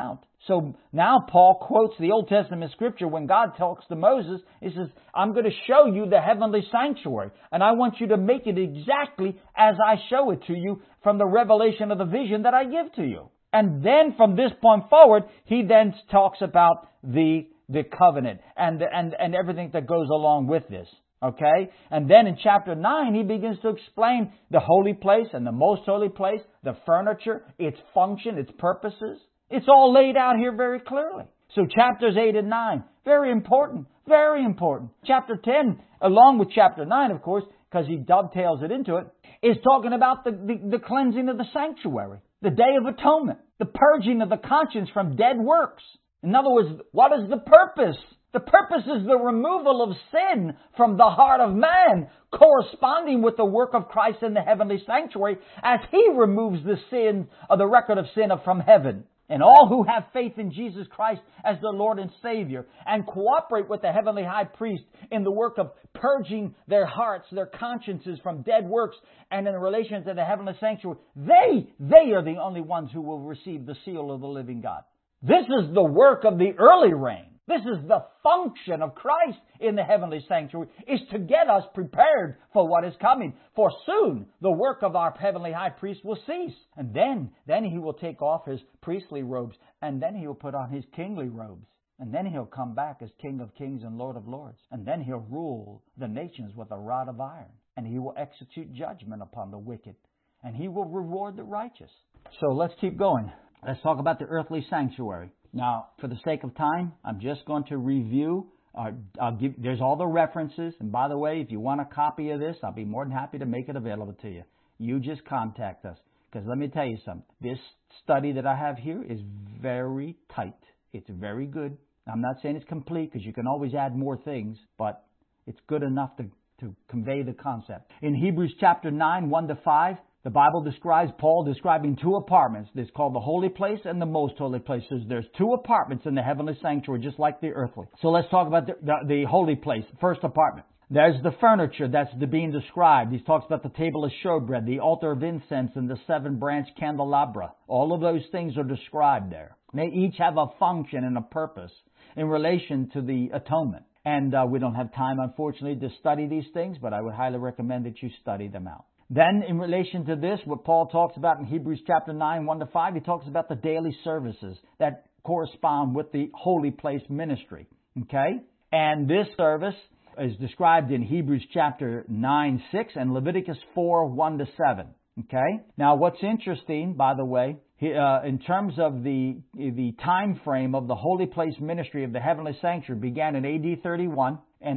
So now Paul quotes the Old Testament scripture when God talks to Moses. He says, I'm going to show you the heavenly sanctuary, and I want you to make it exactly as I show it to you from the revelation of the vision that I give to you. And then from this point forward, he then talks about the covenant and everything that goes along with this. Okay? And then in chapter 9, he begins to explain the holy place and the most holy place, the furniture, its function, its purposes. It's all laid out here very clearly. So chapters 8 and 9, very important, very important. Chapter 10, along with chapter 9, of course, because he dovetails it into it, is talking about the cleansing of the sanctuary, the Day of Atonement, the purging of the conscience from dead works. In other words, what is the purpose? The purpose is the removal of sin from the heart of man, corresponding with the work of Christ in the heavenly sanctuary as He removes the sin of the record of sin from heaven. And all who have faith in Jesus Christ as their Lord and Savior and cooperate with the heavenly high priest in the work of purging their hearts, their consciences from dead works and in relation to the heavenly sanctuary, they are the only ones who will receive the seal of the living God. This is the work of the early rain. This is the function of Christ in the heavenly sanctuary, is to get us prepared for what is coming. For soon the work of our heavenly high priest will cease. And then he will take off his priestly robes, and then he will put on his kingly robes. And then he'll come back as King of kings and Lord of lords. And then he'll rule the nations with a rod of iron. And he will execute judgment upon the wicked. And he will reward the righteous. So let's keep going. Let's talk about the earthly sanctuary. Now, for the sake of time, I'm just going to review. There's all the references. And by the way, if you want a copy of this, I'll be more than happy to make it available to you. You just contact us. Because let me tell you something. This study that I have here is very tight. It's very good. I'm not saying it's complete because you can always add more things, but it's good enough to convey the concept. In Hebrews chapter 9, 1-5, the Bible describes Paul describing two apartments. It's called the holy place and the most holy place. There's two apartments in the heavenly sanctuary, just like the earthly. So let's talk about the holy place, first apartment. There's the furniture that's being described. He talks about the table of showbread, the altar of incense, and the 7-branch candelabra. All of those things are described there. They each have a function and a purpose in relation to the atonement. And we don't have time, unfortunately, to study these things, but I would highly recommend that you study them out. Then, in relation to this, what Paul talks about in Hebrews chapter 9, 1-5, he talks about the daily services that correspond with the holy place ministry. Okay? And this service is described in Hebrews chapter 9, 6 and Leviticus 4, 1-7. Okay? Now, what's interesting, by the way, in terms of the time frame of the holy place ministry of the heavenly sanctuary, began in AD 31 and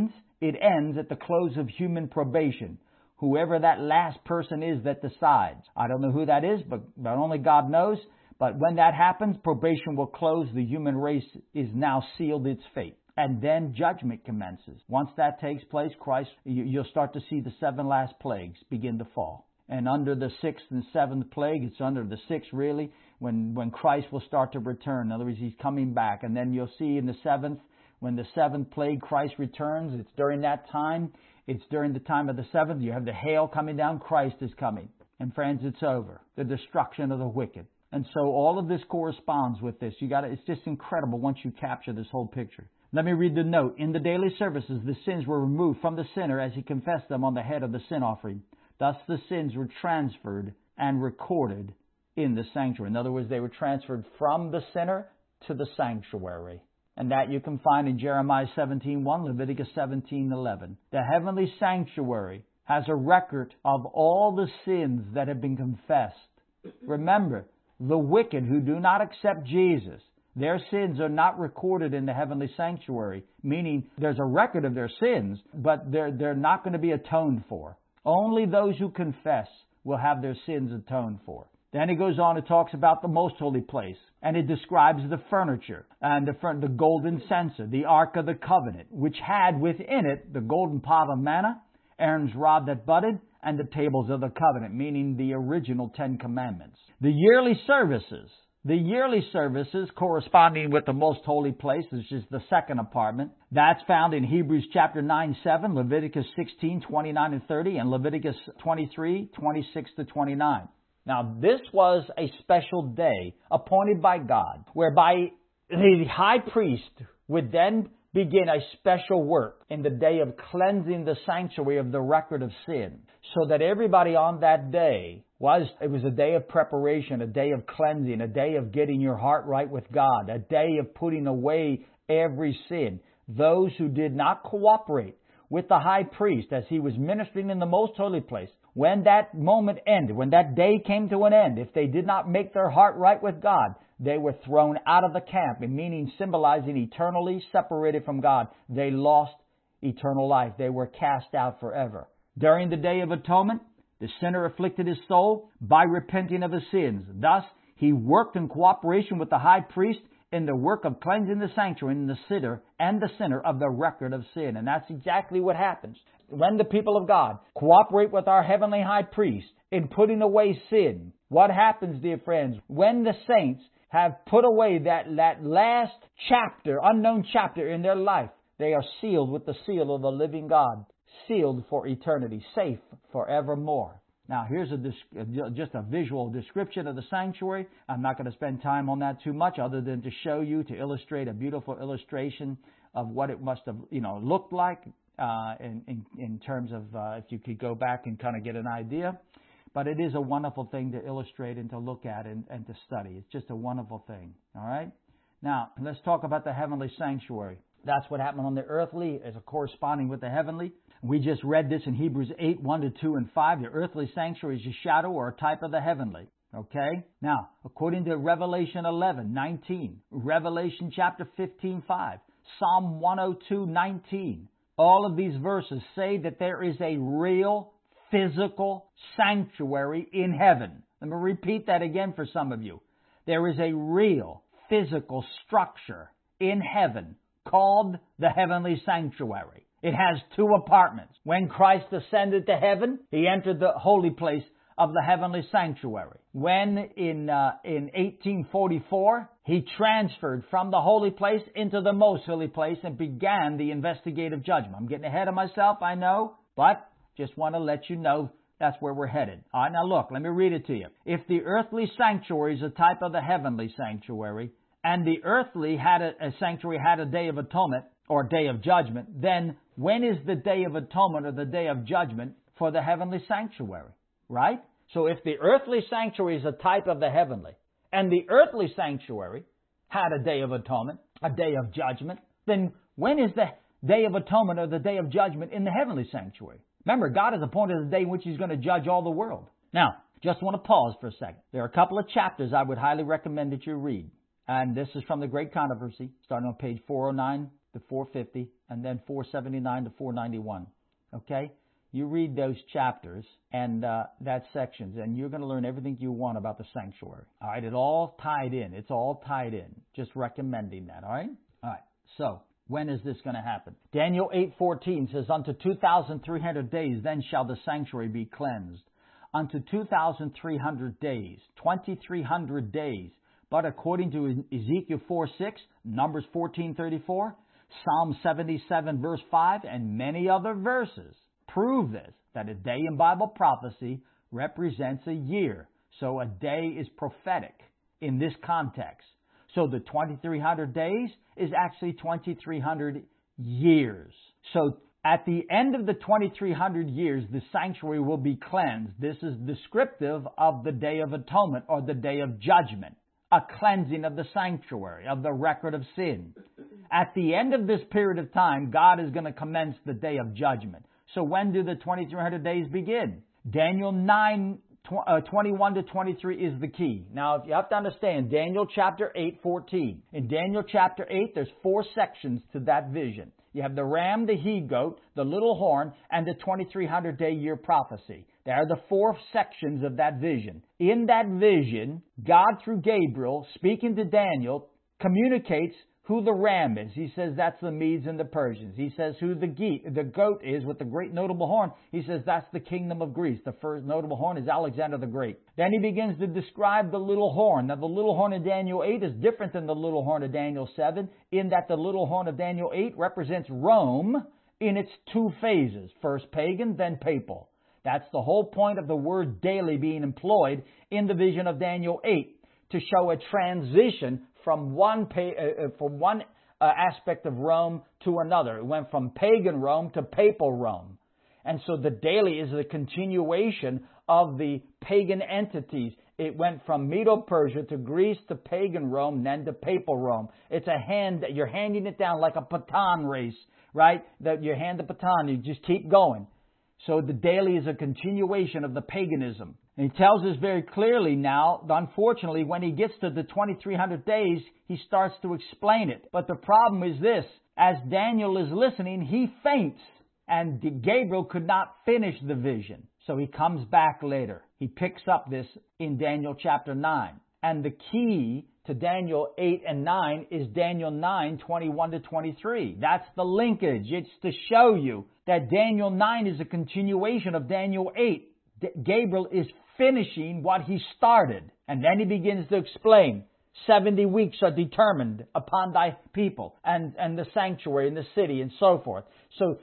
it ends at the close of human probation. Whoever that last person is that decides. I don't know who that is, but only God knows. But when that happens, probation will close. The human race is now sealed its fate. And then judgment commences. Once that takes place, you'll start to see the 7 last plagues begin to fall. And under the 6th and 7th plague, it's under the 6th really, when Christ will start to return. In other words, He's coming back. And then you'll see in the 7th, when the 7th plague, Christ returns. It's during that time. It's during the time of the 7th. You have the hail coming down. Christ is coming. And friends, it's over. The destruction of the wicked. And so all of this corresponds with this. It's just incredible once you capture this whole picture. Let me read the note. In the daily services, the sins were removed from the sinner as he confessed them on the head of the sin offering. Thus the sins were transferred and recorded in the sanctuary. In other words, they were transferred from the sinner to the sanctuary. And that you can find in Jeremiah 17:1, Leviticus 17:11. The heavenly sanctuary has a record of all the sins that have been confessed. Remember, the wicked who do not accept Jesus, their sins are not recorded in the heavenly sanctuary, meaning there's a record of their sins, but they're not going to be atoned for. Only those who confess will have their sins atoned for. Then he goes on and talks about the most holy place. And it describes the furniture and the golden censer, the Ark of the Covenant, which had within it the golden pot of manna, Aaron's rod that budded, and the tables of the covenant, meaning the original 10 Commandments. The yearly services corresponding with the most holy place, which is the second apartment, that's found in Hebrews chapter 9, 7, Leviticus 16, 29 and 30, and Leviticus 23, 26 to 29. Now, this was a special day appointed by God, whereby the high priest would then begin a special work in the day of cleansing the sanctuary of the record of sin, so that everybody on that day it was a day of preparation, a day of cleansing, a day of getting your heart right with God, a day of putting away every sin. Those who did not cooperate with the high priest as he was ministering in the most holy place, when that moment ended, when that day came to an end, if they did not make their heart right with God, they were thrown out of the camp, meaning symbolizing eternally separated from God. They lost eternal life. They were cast out forever. During the Day of Atonement, the sinner afflicted his soul by repenting of his sins. Thus, he worked in cooperation with the high priest in the work of cleansing the sanctuary and the sinner of the record of sin. And that's exactly what happens. When the people of God cooperate with our heavenly high priest in putting away sin, what happens, dear friends, when the saints have put away that last chapter, unknown chapter in their life, they are sealed with the seal of the living God, sealed for eternity, safe forevermore. Now, here's just a visual description of the sanctuary. I'm not going to spend time on that too much, other than to show you, to illustrate a beautiful illustration of what it must have, looked like in terms of if you could go back and kind of get an idea. But it is a wonderful thing to illustrate and to look at and to study. It's just a wonderful thing. All right? Now, let's talk about the heavenly sanctuary. That's what happened on the earthly as a corresponding with the heavenly. We just read this in Hebrews 8, 1 2 and 5. The earthly sanctuary is a shadow or a type of the heavenly. Okay? Now, according to Revelation 11, 19, Revelation chapter 15, 5, Psalm 102, 19, all of these verses say that there is a real physical sanctuary in heaven. Let me repeat that again for some of you. There is a real physical structure in heaven called the heavenly sanctuary. It has two apartments. When Christ ascended to heaven, He entered the holy place of the heavenly sanctuary. When in 1844, He transferred from the holy place into the most holy place and began the investigative judgment. I'm getting ahead of myself, I know, but just want to let you know that's where we're headed. All right, now look, let me read it to you. If the earthly sanctuary is a type of the heavenly sanctuary, and the earthly sanctuary had a day of atonement or day of judgment, then when is the day of atonement or the day of judgment for the heavenly sanctuary? Right? So if the earthly sanctuary is a type of the heavenly, and the earthly sanctuary had a day of atonement, a day of judgment, then when is the day of atonement or the day of judgment in the heavenly sanctuary? Remember, God has appointed a day in which He's going to judge all the world. Now, just want to pause for a second. There are a couple of chapters I would highly recommend that you read. And this is from the Great Controversy, starting on page 409 to 450, and then 479 to 491. Okay? You read those chapters and that sections, and you're going to learn everything you want about the sanctuary. All right? It's all tied in. It's all tied in. Just recommending that. All right? All right. So, when is this going to happen? Daniel 8:14 says, "Unto 2,300 days, then shall the sanctuary be cleansed." Unto 2,300 days, 2,300 days. But according to Ezekiel 4:6, Numbers 14:34, Psalm 77 verse 5, and many other verses prove this, that a day in Bible prophecy represents a year. So a day is prophetic in this context. So the 2,300 days is actually 2,300 years. So at the end of the 2,300 years, the sanctuary will be cleansed. This is descriptive of the Day of Atonement or the Day of Judgment. A cleansing of the sanctuary, of the record of sin. At the end of this period of time, God is going to commence the day of judgment. So when do the 2,300 days begin? Daniel 9, 21 to 23 is the key. Now, you have to understand, Daniel chapter 8:14. In Daniel chapter 8, there's 4 sections to that vision. You have the ram, the he-goat, the little horn, and the 2,300-day year prophecy. There are the 4 sections of that vision. In that vision, God, through Gabriel, speaking to Daniel, communicates who the ram is. He says that's the Medes and the Persians. He says who the goat is with the great notable horn. He says that's the kingdom of Greece. The first notable horn is Alexander the Great. Then he begins to describe the little horn. Now the little horn of Daniel 8 is different than the little horn of Daniel 7 in that the little horn of Daniel 8 represents Rome in its 2 phases. First pagan, then papal. That's the whole point of the word daily being employed in the vision of Daniel 8, to show a transition from one aspect of Rome to another. It went from pagan Rome to papal Rome. And so the daily is the continuation of the pagan entities. It went from Medo-Persia to Greece to pagan Rome, then to papal Rome. It's a hand that you're handing it down like a baton race, right? That you hand the baton, you just keep going. So the daily is a continuation of the paganism. And he tells us very clearly now, unfortunately, when he gets to the 2300 days, he starts to explain it. But the problem is this: as Daniel is listening, he faints. And Gabriel could not finish the vision. So he comes back later. He picks up this in Daniel chapter 9. And the key to Daniel 8 and 9 is Daniel 9, 21 to 23. That's the linkage. It's to show you that Daniel 9 is a continuation of Daniel 8. Gabriel is finishing what he started. And then he begins to explain. 70 weeks are determined upon thy people and the sanctuary and the city and so forth. So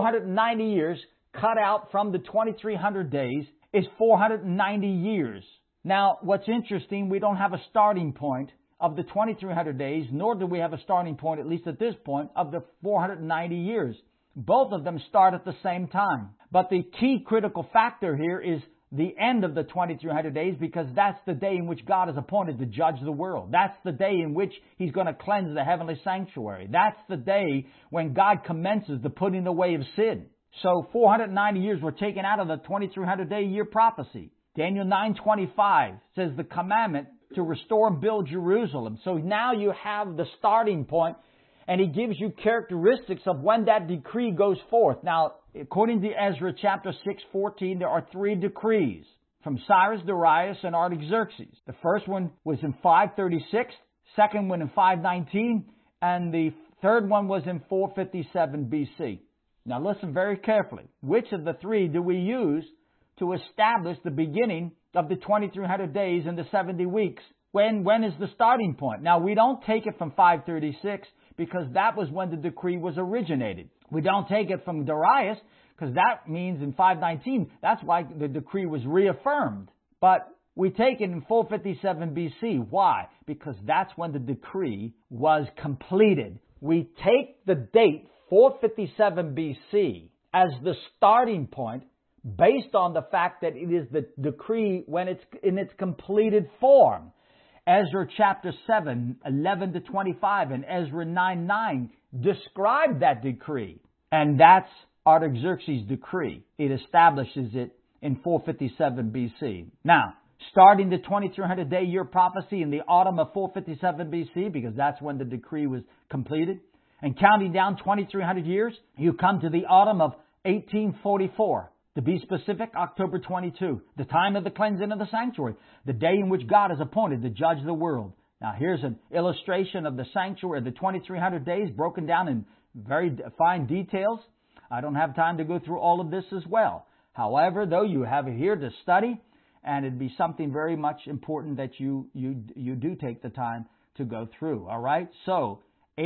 490 years cut out from the 2300 days is 490 years. Now, what's interesting, we don't have a starting point of the 2300 days, nor do we have a starting point, at least at this point, of the 490 years. Both of them start at the same time. But the key critical factor here is the end of the 2300 days, because that's the day in which God is appointed to judge the world. That's the day in which He's going to cleanse the heavenly sanctuary. That's the day when God commences the putting away of sin. So 490 years were taken out of the 2300-day year prophecy. Daniel 9:25 says the commandment to restore and build Jerusalem. So now you have the starting point, and he gives you characteristics of when that decree goes forth. Now, according to Ezra chapter 6:14, there are 3 decrees from Cyrus, Darius, and Artaxerxes. The first one was in 536, second one in 519, and the third one was in 457 BC. Now listen very carefully. Which of the 3 do we use to establish the beginning of the 2300 days and the 70 weeks? When is the starting point? Now, we don't take it from 536 because that was when the decree was originated. We don't take it from Darius because that means in 519, that's why the decree was reaffirmed. But we take it in 457 BC. Why? Because that's when the decree was completed. We take the date 457 BC as the starting point based on the fact that it is the decree when it's in its completed form. Ezra chapter 7, 11 to 25 and Ezra 9:9 describe that decree. And that's Artaxerxes' decree. It establishes it in 457 BC. Now, starting the 2300-day year prophecy in the autumn of 457 BC, because that's when the decree was completed, and counting down 2300 years, you come to the autumn of 1844. To be specific, October 22, the time of the cleansing of the sanctuary, the day in which God is appointed to judge the world. Now, here's an illustration of the sanctuary, the 2300 days broken down in very fine details. I don't have time to go through all of this as well. However, though, you have it here to study, and it'd be something very much important that you do take the time to go through. All right? So,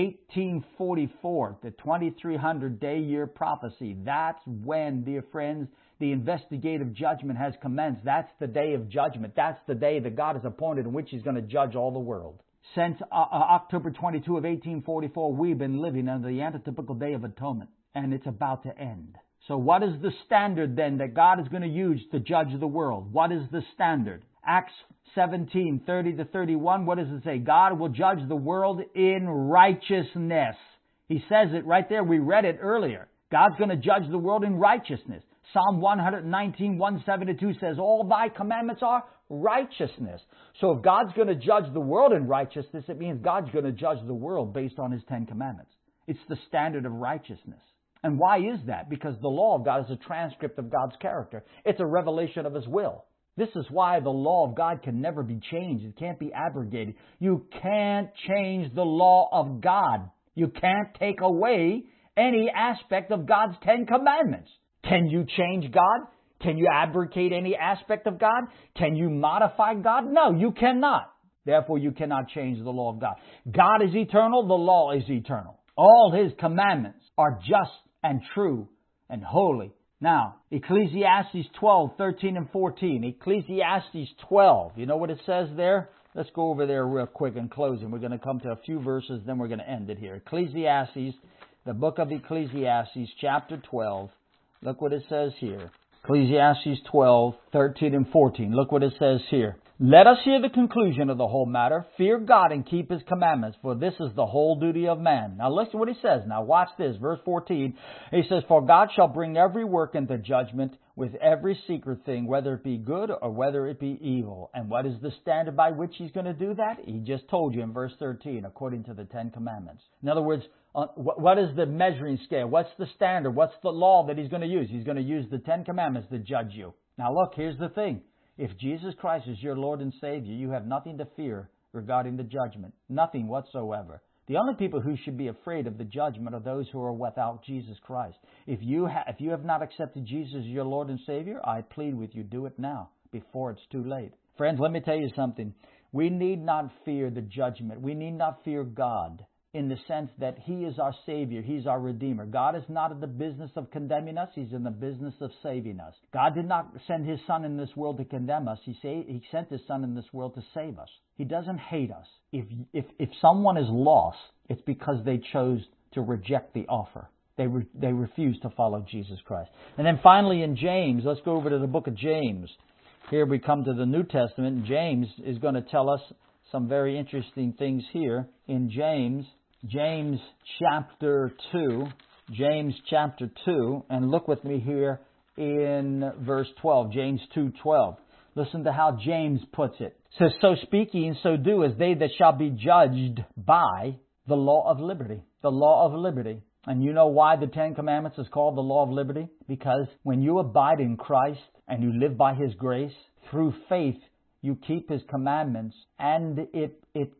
1844, the 2300-day year prophecy. That's when, dear friends, the investigative judgment has commenced. That's the day of judgment. That's the day that God has appointed in which He's going to judge all the world. Since October 22 of 1844, we've been living under the antitypical Day of Atonement, and it's about to end. So what is the standard then that God is going to use to judge the world? What is the standard? Acts 17, 30 to 31, what does it say? God will judge the world in righteousness. He says it right there. We read it earlier. God's going to judge the world in righteousness. Psalm 119, 172 says, all thy commandments are righteousness. So if God's going to judge the world in righteousness, it means God's going to judge the world based on His 10 commandments. It's the standard of righteousness. And why is that? Because the law of God is a transcript of God's character. It's a revelation of His will. This is why the law of God can never be changed. It can't be abrogated. You can't change the law of God. You can't take away any aspect of God's 10 commandments. Can you change God? Can you abrogate any aspect of God? Can you modify God? No, you cannot. Therefore, you cannot change the law of God. God is eternal. The law is eternal. All His commandments are just and true and holy. Now, Ecclesiastes 12, 13 and 14. Ecclesiastes 12. You know what it says there? Let's go over there real quick in closing. We're going to come to a few verses, then we're going to end it here. Ecclesiastes, the book of Ecclesiastes, chapter 12. Look what it says here. Ecclesiastes 12, 13 and 14. Look what it says here. Let us hear the conclusion of the whole matter. Fear God and keep His commandments, for this is the whole duty of man. Now listen to what he says. Now watch this. Verse 14. He says, for God shall bring every work into judgment with every secret thing, whether it be good or whether it be evil. And what is the standard by which He's going to do that? He just told you in verse 13, according to the Ten Commandments. In other words, what is the measuring scale? What's the standard? What's the law that He's going to use? He's going to use the Ten Commandments to judge you. Now look, here's the thing. If Jesus Christ is your Lord and Savior, you have nothing to fear regarding the judgment. Nothing whatsoever. The only people who should be afraid of the judgment are those who are without Jesus Christ. If you have not accepted Jesus as your Lord and Savior, I plead with you, do it now, before it's too late. Friends, let me tell you something. We need not fear the judgment. We need not fear God, in the sense that He is our Savior. He's our Redeemer. God is not in the business of condemning us. He's in the business of saving us. God did not send His Son in this world to condemn us. He sent His Son in this world to save us. He doesn't hate us. If someone is lost, it's because they chose to reject the offer. They refuse to follow Jesus Christ. And then finally in James, let's go over to the book of James. Here we come to the New Testament, and James is going to tell us some very interesting things here. In James chapter 2, and look with me here in verse 12, James 2:12. Listen to how James puts it. It says, so speaking, so do as they that shall be judged by the law of liberty. The law of liberty. And you know why the Ten Commandments is called the law of liberty? Because when you abide in Christ and you live by His grace, through faith, you keep His commandments, and it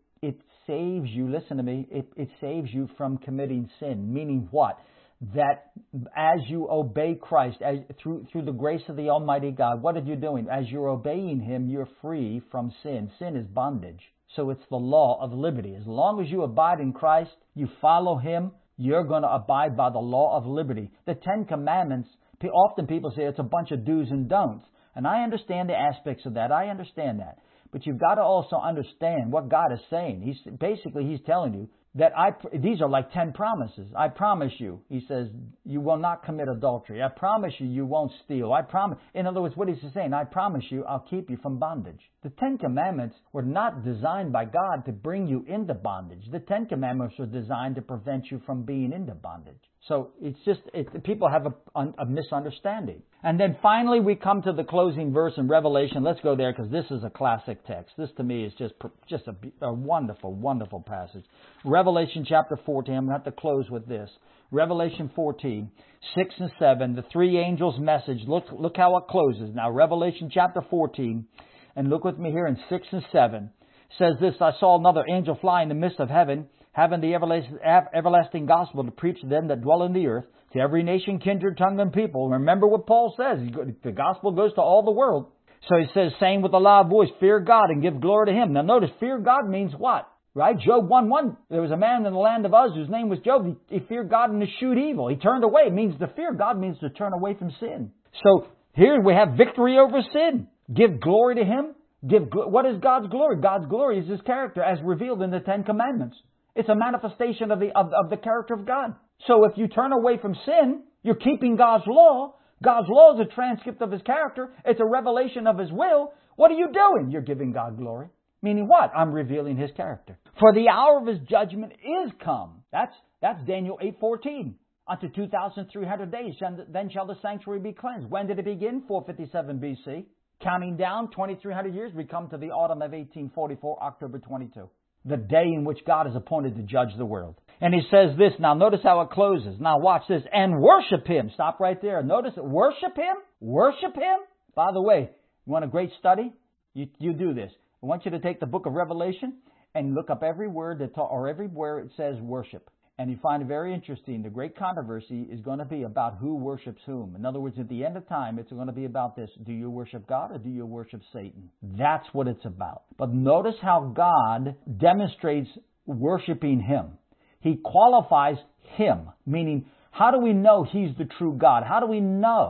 saves you, listen to me, it saves you from committing sin. Meaning what? That as you obey Christ, through the grace of the Almighty God, what are you doing? As you're obeying Him, you're free from sin. Sin is bondage. So it's the law of liberty. As long as you abide in Christ, you follow Him, you're going to abide by the law of liberty. The Ten Commandments, often people say it's a bunch of do's and don'ts. And I understand the aspects of that. I understand that. But you've got to also understand what God is saying. He's telling you that these are like 10 promises. I promise you, He says, you will not commit adultery. I promise you, you won't steal. I promise. In other words, what He's saying, I promise you, I'll keep you from bondage. The Ten Commandments were not designed by God to bring you into bondage. The Ten Commandments were designed to prevent you from being into bondage. So people have a misunderstanding. And then finally we come to the closing verse in Revelation. Let's go there because this is a classic text. This to me is just a wonderful, wonderful passage. Revelation chapter 14. I'm going to have to close with this. Revelation 14, 6 and 7. The three angels' message. Look how it closes. Now Revelation chapter 14. And look with me here in 6 and 7. It says this, I saw another angel fly in the midst of heaven, having the everlasting gospel to preach to them that dwell in the earth, to every nation, kindred, tongue, and people. Remember what Paul says. The gospel goes to all the world. So he says, saying with a loud voice, fear God and give glory to Him. Now notice, fear God means what? Right? Job 1:1. There was a man in the land of Uz whose name was Job. He feared God and eschewed evil. He turned away. It means to fear God means to turn away from sin. So here we have victory over sin. Give glory to Him. What is God's glory? God's glory is His character as revealed in the Ten Commandments. It's a manifestation of the character of God. So if you turn away from sin, you're keeping God's law. God's law is a transcript of His character. It's a revelation of His will. What are you doing? You're giving God glory. Meaning what? I'm revealing His character. For the hour of His judgment is come. That's Daniel 8:14. Unto 2,300 days, then shall the sanctuary be cleansed. When did it begin? 457 BC. Counting down 2,300 years, we come to the autumn of 1844, October 22. The day in which God is appointed to judge the world. And He says this. Now notice how it closes. Now watch this. And worship Him. Stop right there. Notice it. Worship Him. Worship Him. By the way, you want a great study? You do this. I want you to take the book of Revelation and look up every word everywhere it says worship. And you find it very interesting. The great controversy is going to be about who worships whom. In other words, at the end of time, it's going to be about this. Do you worship God or do you worship Satan? That's what it's about. But notice how God demonstrates worshiping Him. He qualifies Him, meaning how do we know He's the true God? How do we know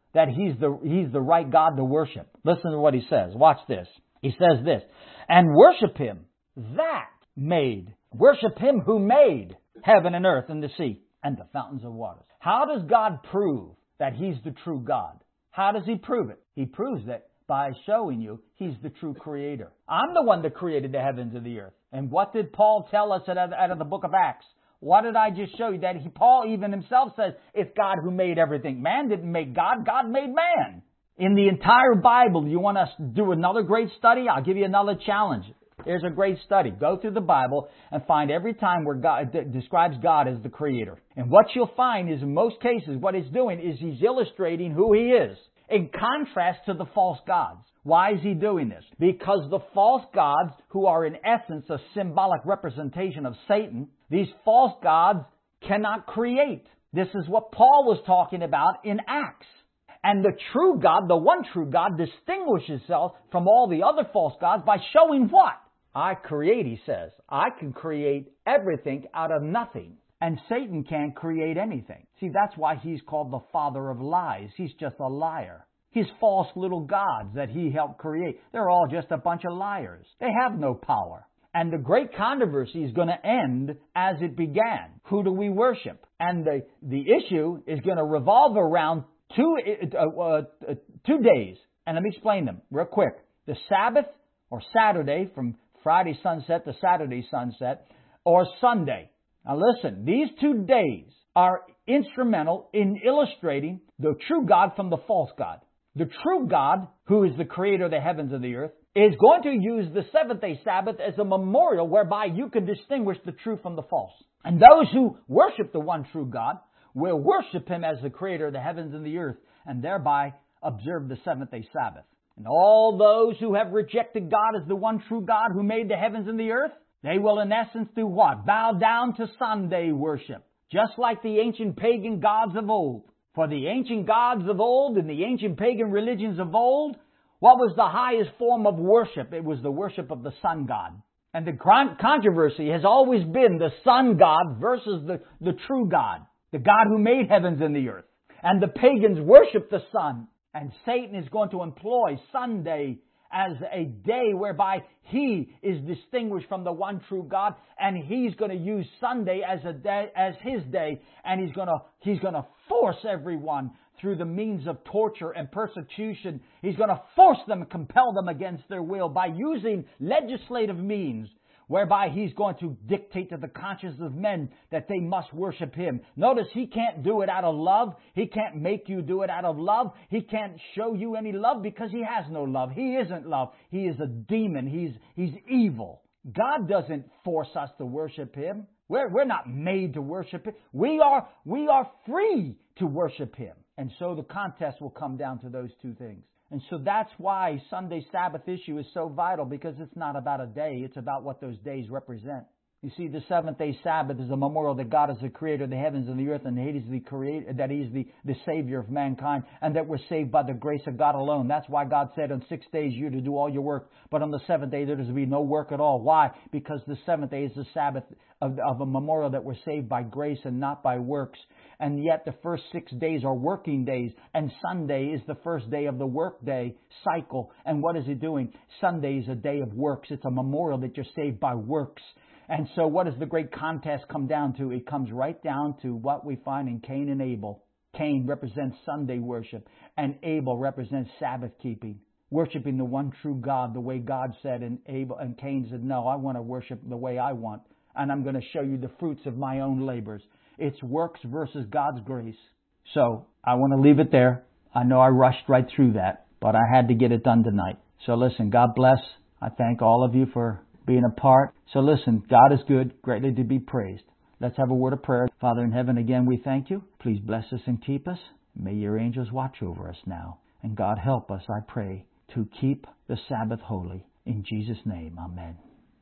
that He's the right God to worship. Listen to what He says. Watch this. He says this, and worship Him that made. Worship Him who made heaven and earth and the sea and the fountains of waters. How does God prove that He's the true God? How does He prove it? He proves it by showing you He's the true Creator. I'm the one that created the heavens and the earth. And what did Paul tell us out of the book of Acts? What did I just show you? That Paul even himself says, it's God who made everything. Man didn't make God. God made man. In the entire Bible, you want us to do another great study? I'll give you another challenge. Here's a great study. Go through the Bible and find every time where God describes God as the Creator. And what you'll find is in most cases what He's doing is He's illustrating who He is in contrast to the false gods. Why is He doing this? Because the false gods, who are in essence a symbolic representation of Satan, these false gods cannot create. This is what Paul was talking about in Acts. And the true God, the one true God, distinguishes Himself from all the other false gods by showing what? I create, He says. I can create everything out of nothing. And Satan can't create anything. See, that's why he's called the father of lies. He's just a liar. His false little gods that he helped create, they're all just a bunch of liars. They have no power. And the great controversy is going to end as it began. Who do we worship? And the issue is going to revolve around two days. And let me explain them real quick. The Sabbath or Saturday, from Friday sunset to Saturday sunset, or Sunday. Now listen, these 2 days are instrumental in illustrating the true God from the false God. The true God, who is the creator of the heavens and the earth, is going to use the seventh-day Sabbath as a memorial whereby you can distinguish the true from the false. And those who worship the one true God will worship Him as the creator of the heavens and the earth, and thereby observe the seventh-day Sabbath. And all those who have rejected God as the one true God who made the heavens and the earth, they will in essence do what? Bow down to Sunday worship, just like the ancient pagan gods of old. For the ancient gods of old and the ancient pagan religions of old, what was the highest form of worship? It was the worship of the sun god. And the controversy has always been the sun god versus the true God, the God who made heavens and the earth. And the pagans worship the sun. And Satan is going to employ Sunday as a day whereby he is distinguished from the one true God, and he's going to use Sunday as a day, as his day, and he's going to force everyone through the means of torture and persecution. He's going to force them, compel them against their will by using legislative means, whereby he's going to dictate to the conscience of men that they must worship him. Notice he can't do it out of love. He can't make you do it out of love. He can't show you any love because he has no love. He isn't love. He is a demon. He's evil. God doesn't force us to worship him. We're not made to worship him. We are free to worship him. And so the contest will come down to those two things. And so that's why Sunday Sabbath issue is so vital, because it's not about a day. It's about what those days represent. You see, the seventh-day Sabbath is a memorial that God is the creator of the heavens and the earth, and that He's the creator, that He's the Savior of mankind, and that we're saved by the grace of God alone. That's why God said on 6 days you're to do all your work, but on the seventh day there is to be no work at all. Why? Because the seventh day is the Sabbath of a memorial that we're saved by grace and not by works. And yet the first 6 days are working days, and Sunday is the first day of the work day cycle. And what is it doing? Sunday is a day of works. It's a memorial that you're saved by works. And so what does the great contest come down to? It comes right down to what we find in Cain and Abel. Cain represents Sunday worship, and Abel represents Sabbath keeping, worshiping the one true God the way God said. And Cain said, no, I want to worship the way I want, and I'm going to show you the fruits of my own labors. It's works versus God's grace. So I want to leave it there. I know I rushed right through that, but I had to get it done tonight. So listen, God bless. I thank all of you for being a part. So listen, God is good, greatly to be praised. Let's have a word of prayer. Father in heaven, again, we thank you. Please bless us and keep us. May your angels watch over us now. And God help us, I pray, to keep the Sabbath holy. In Jesus' name, amen.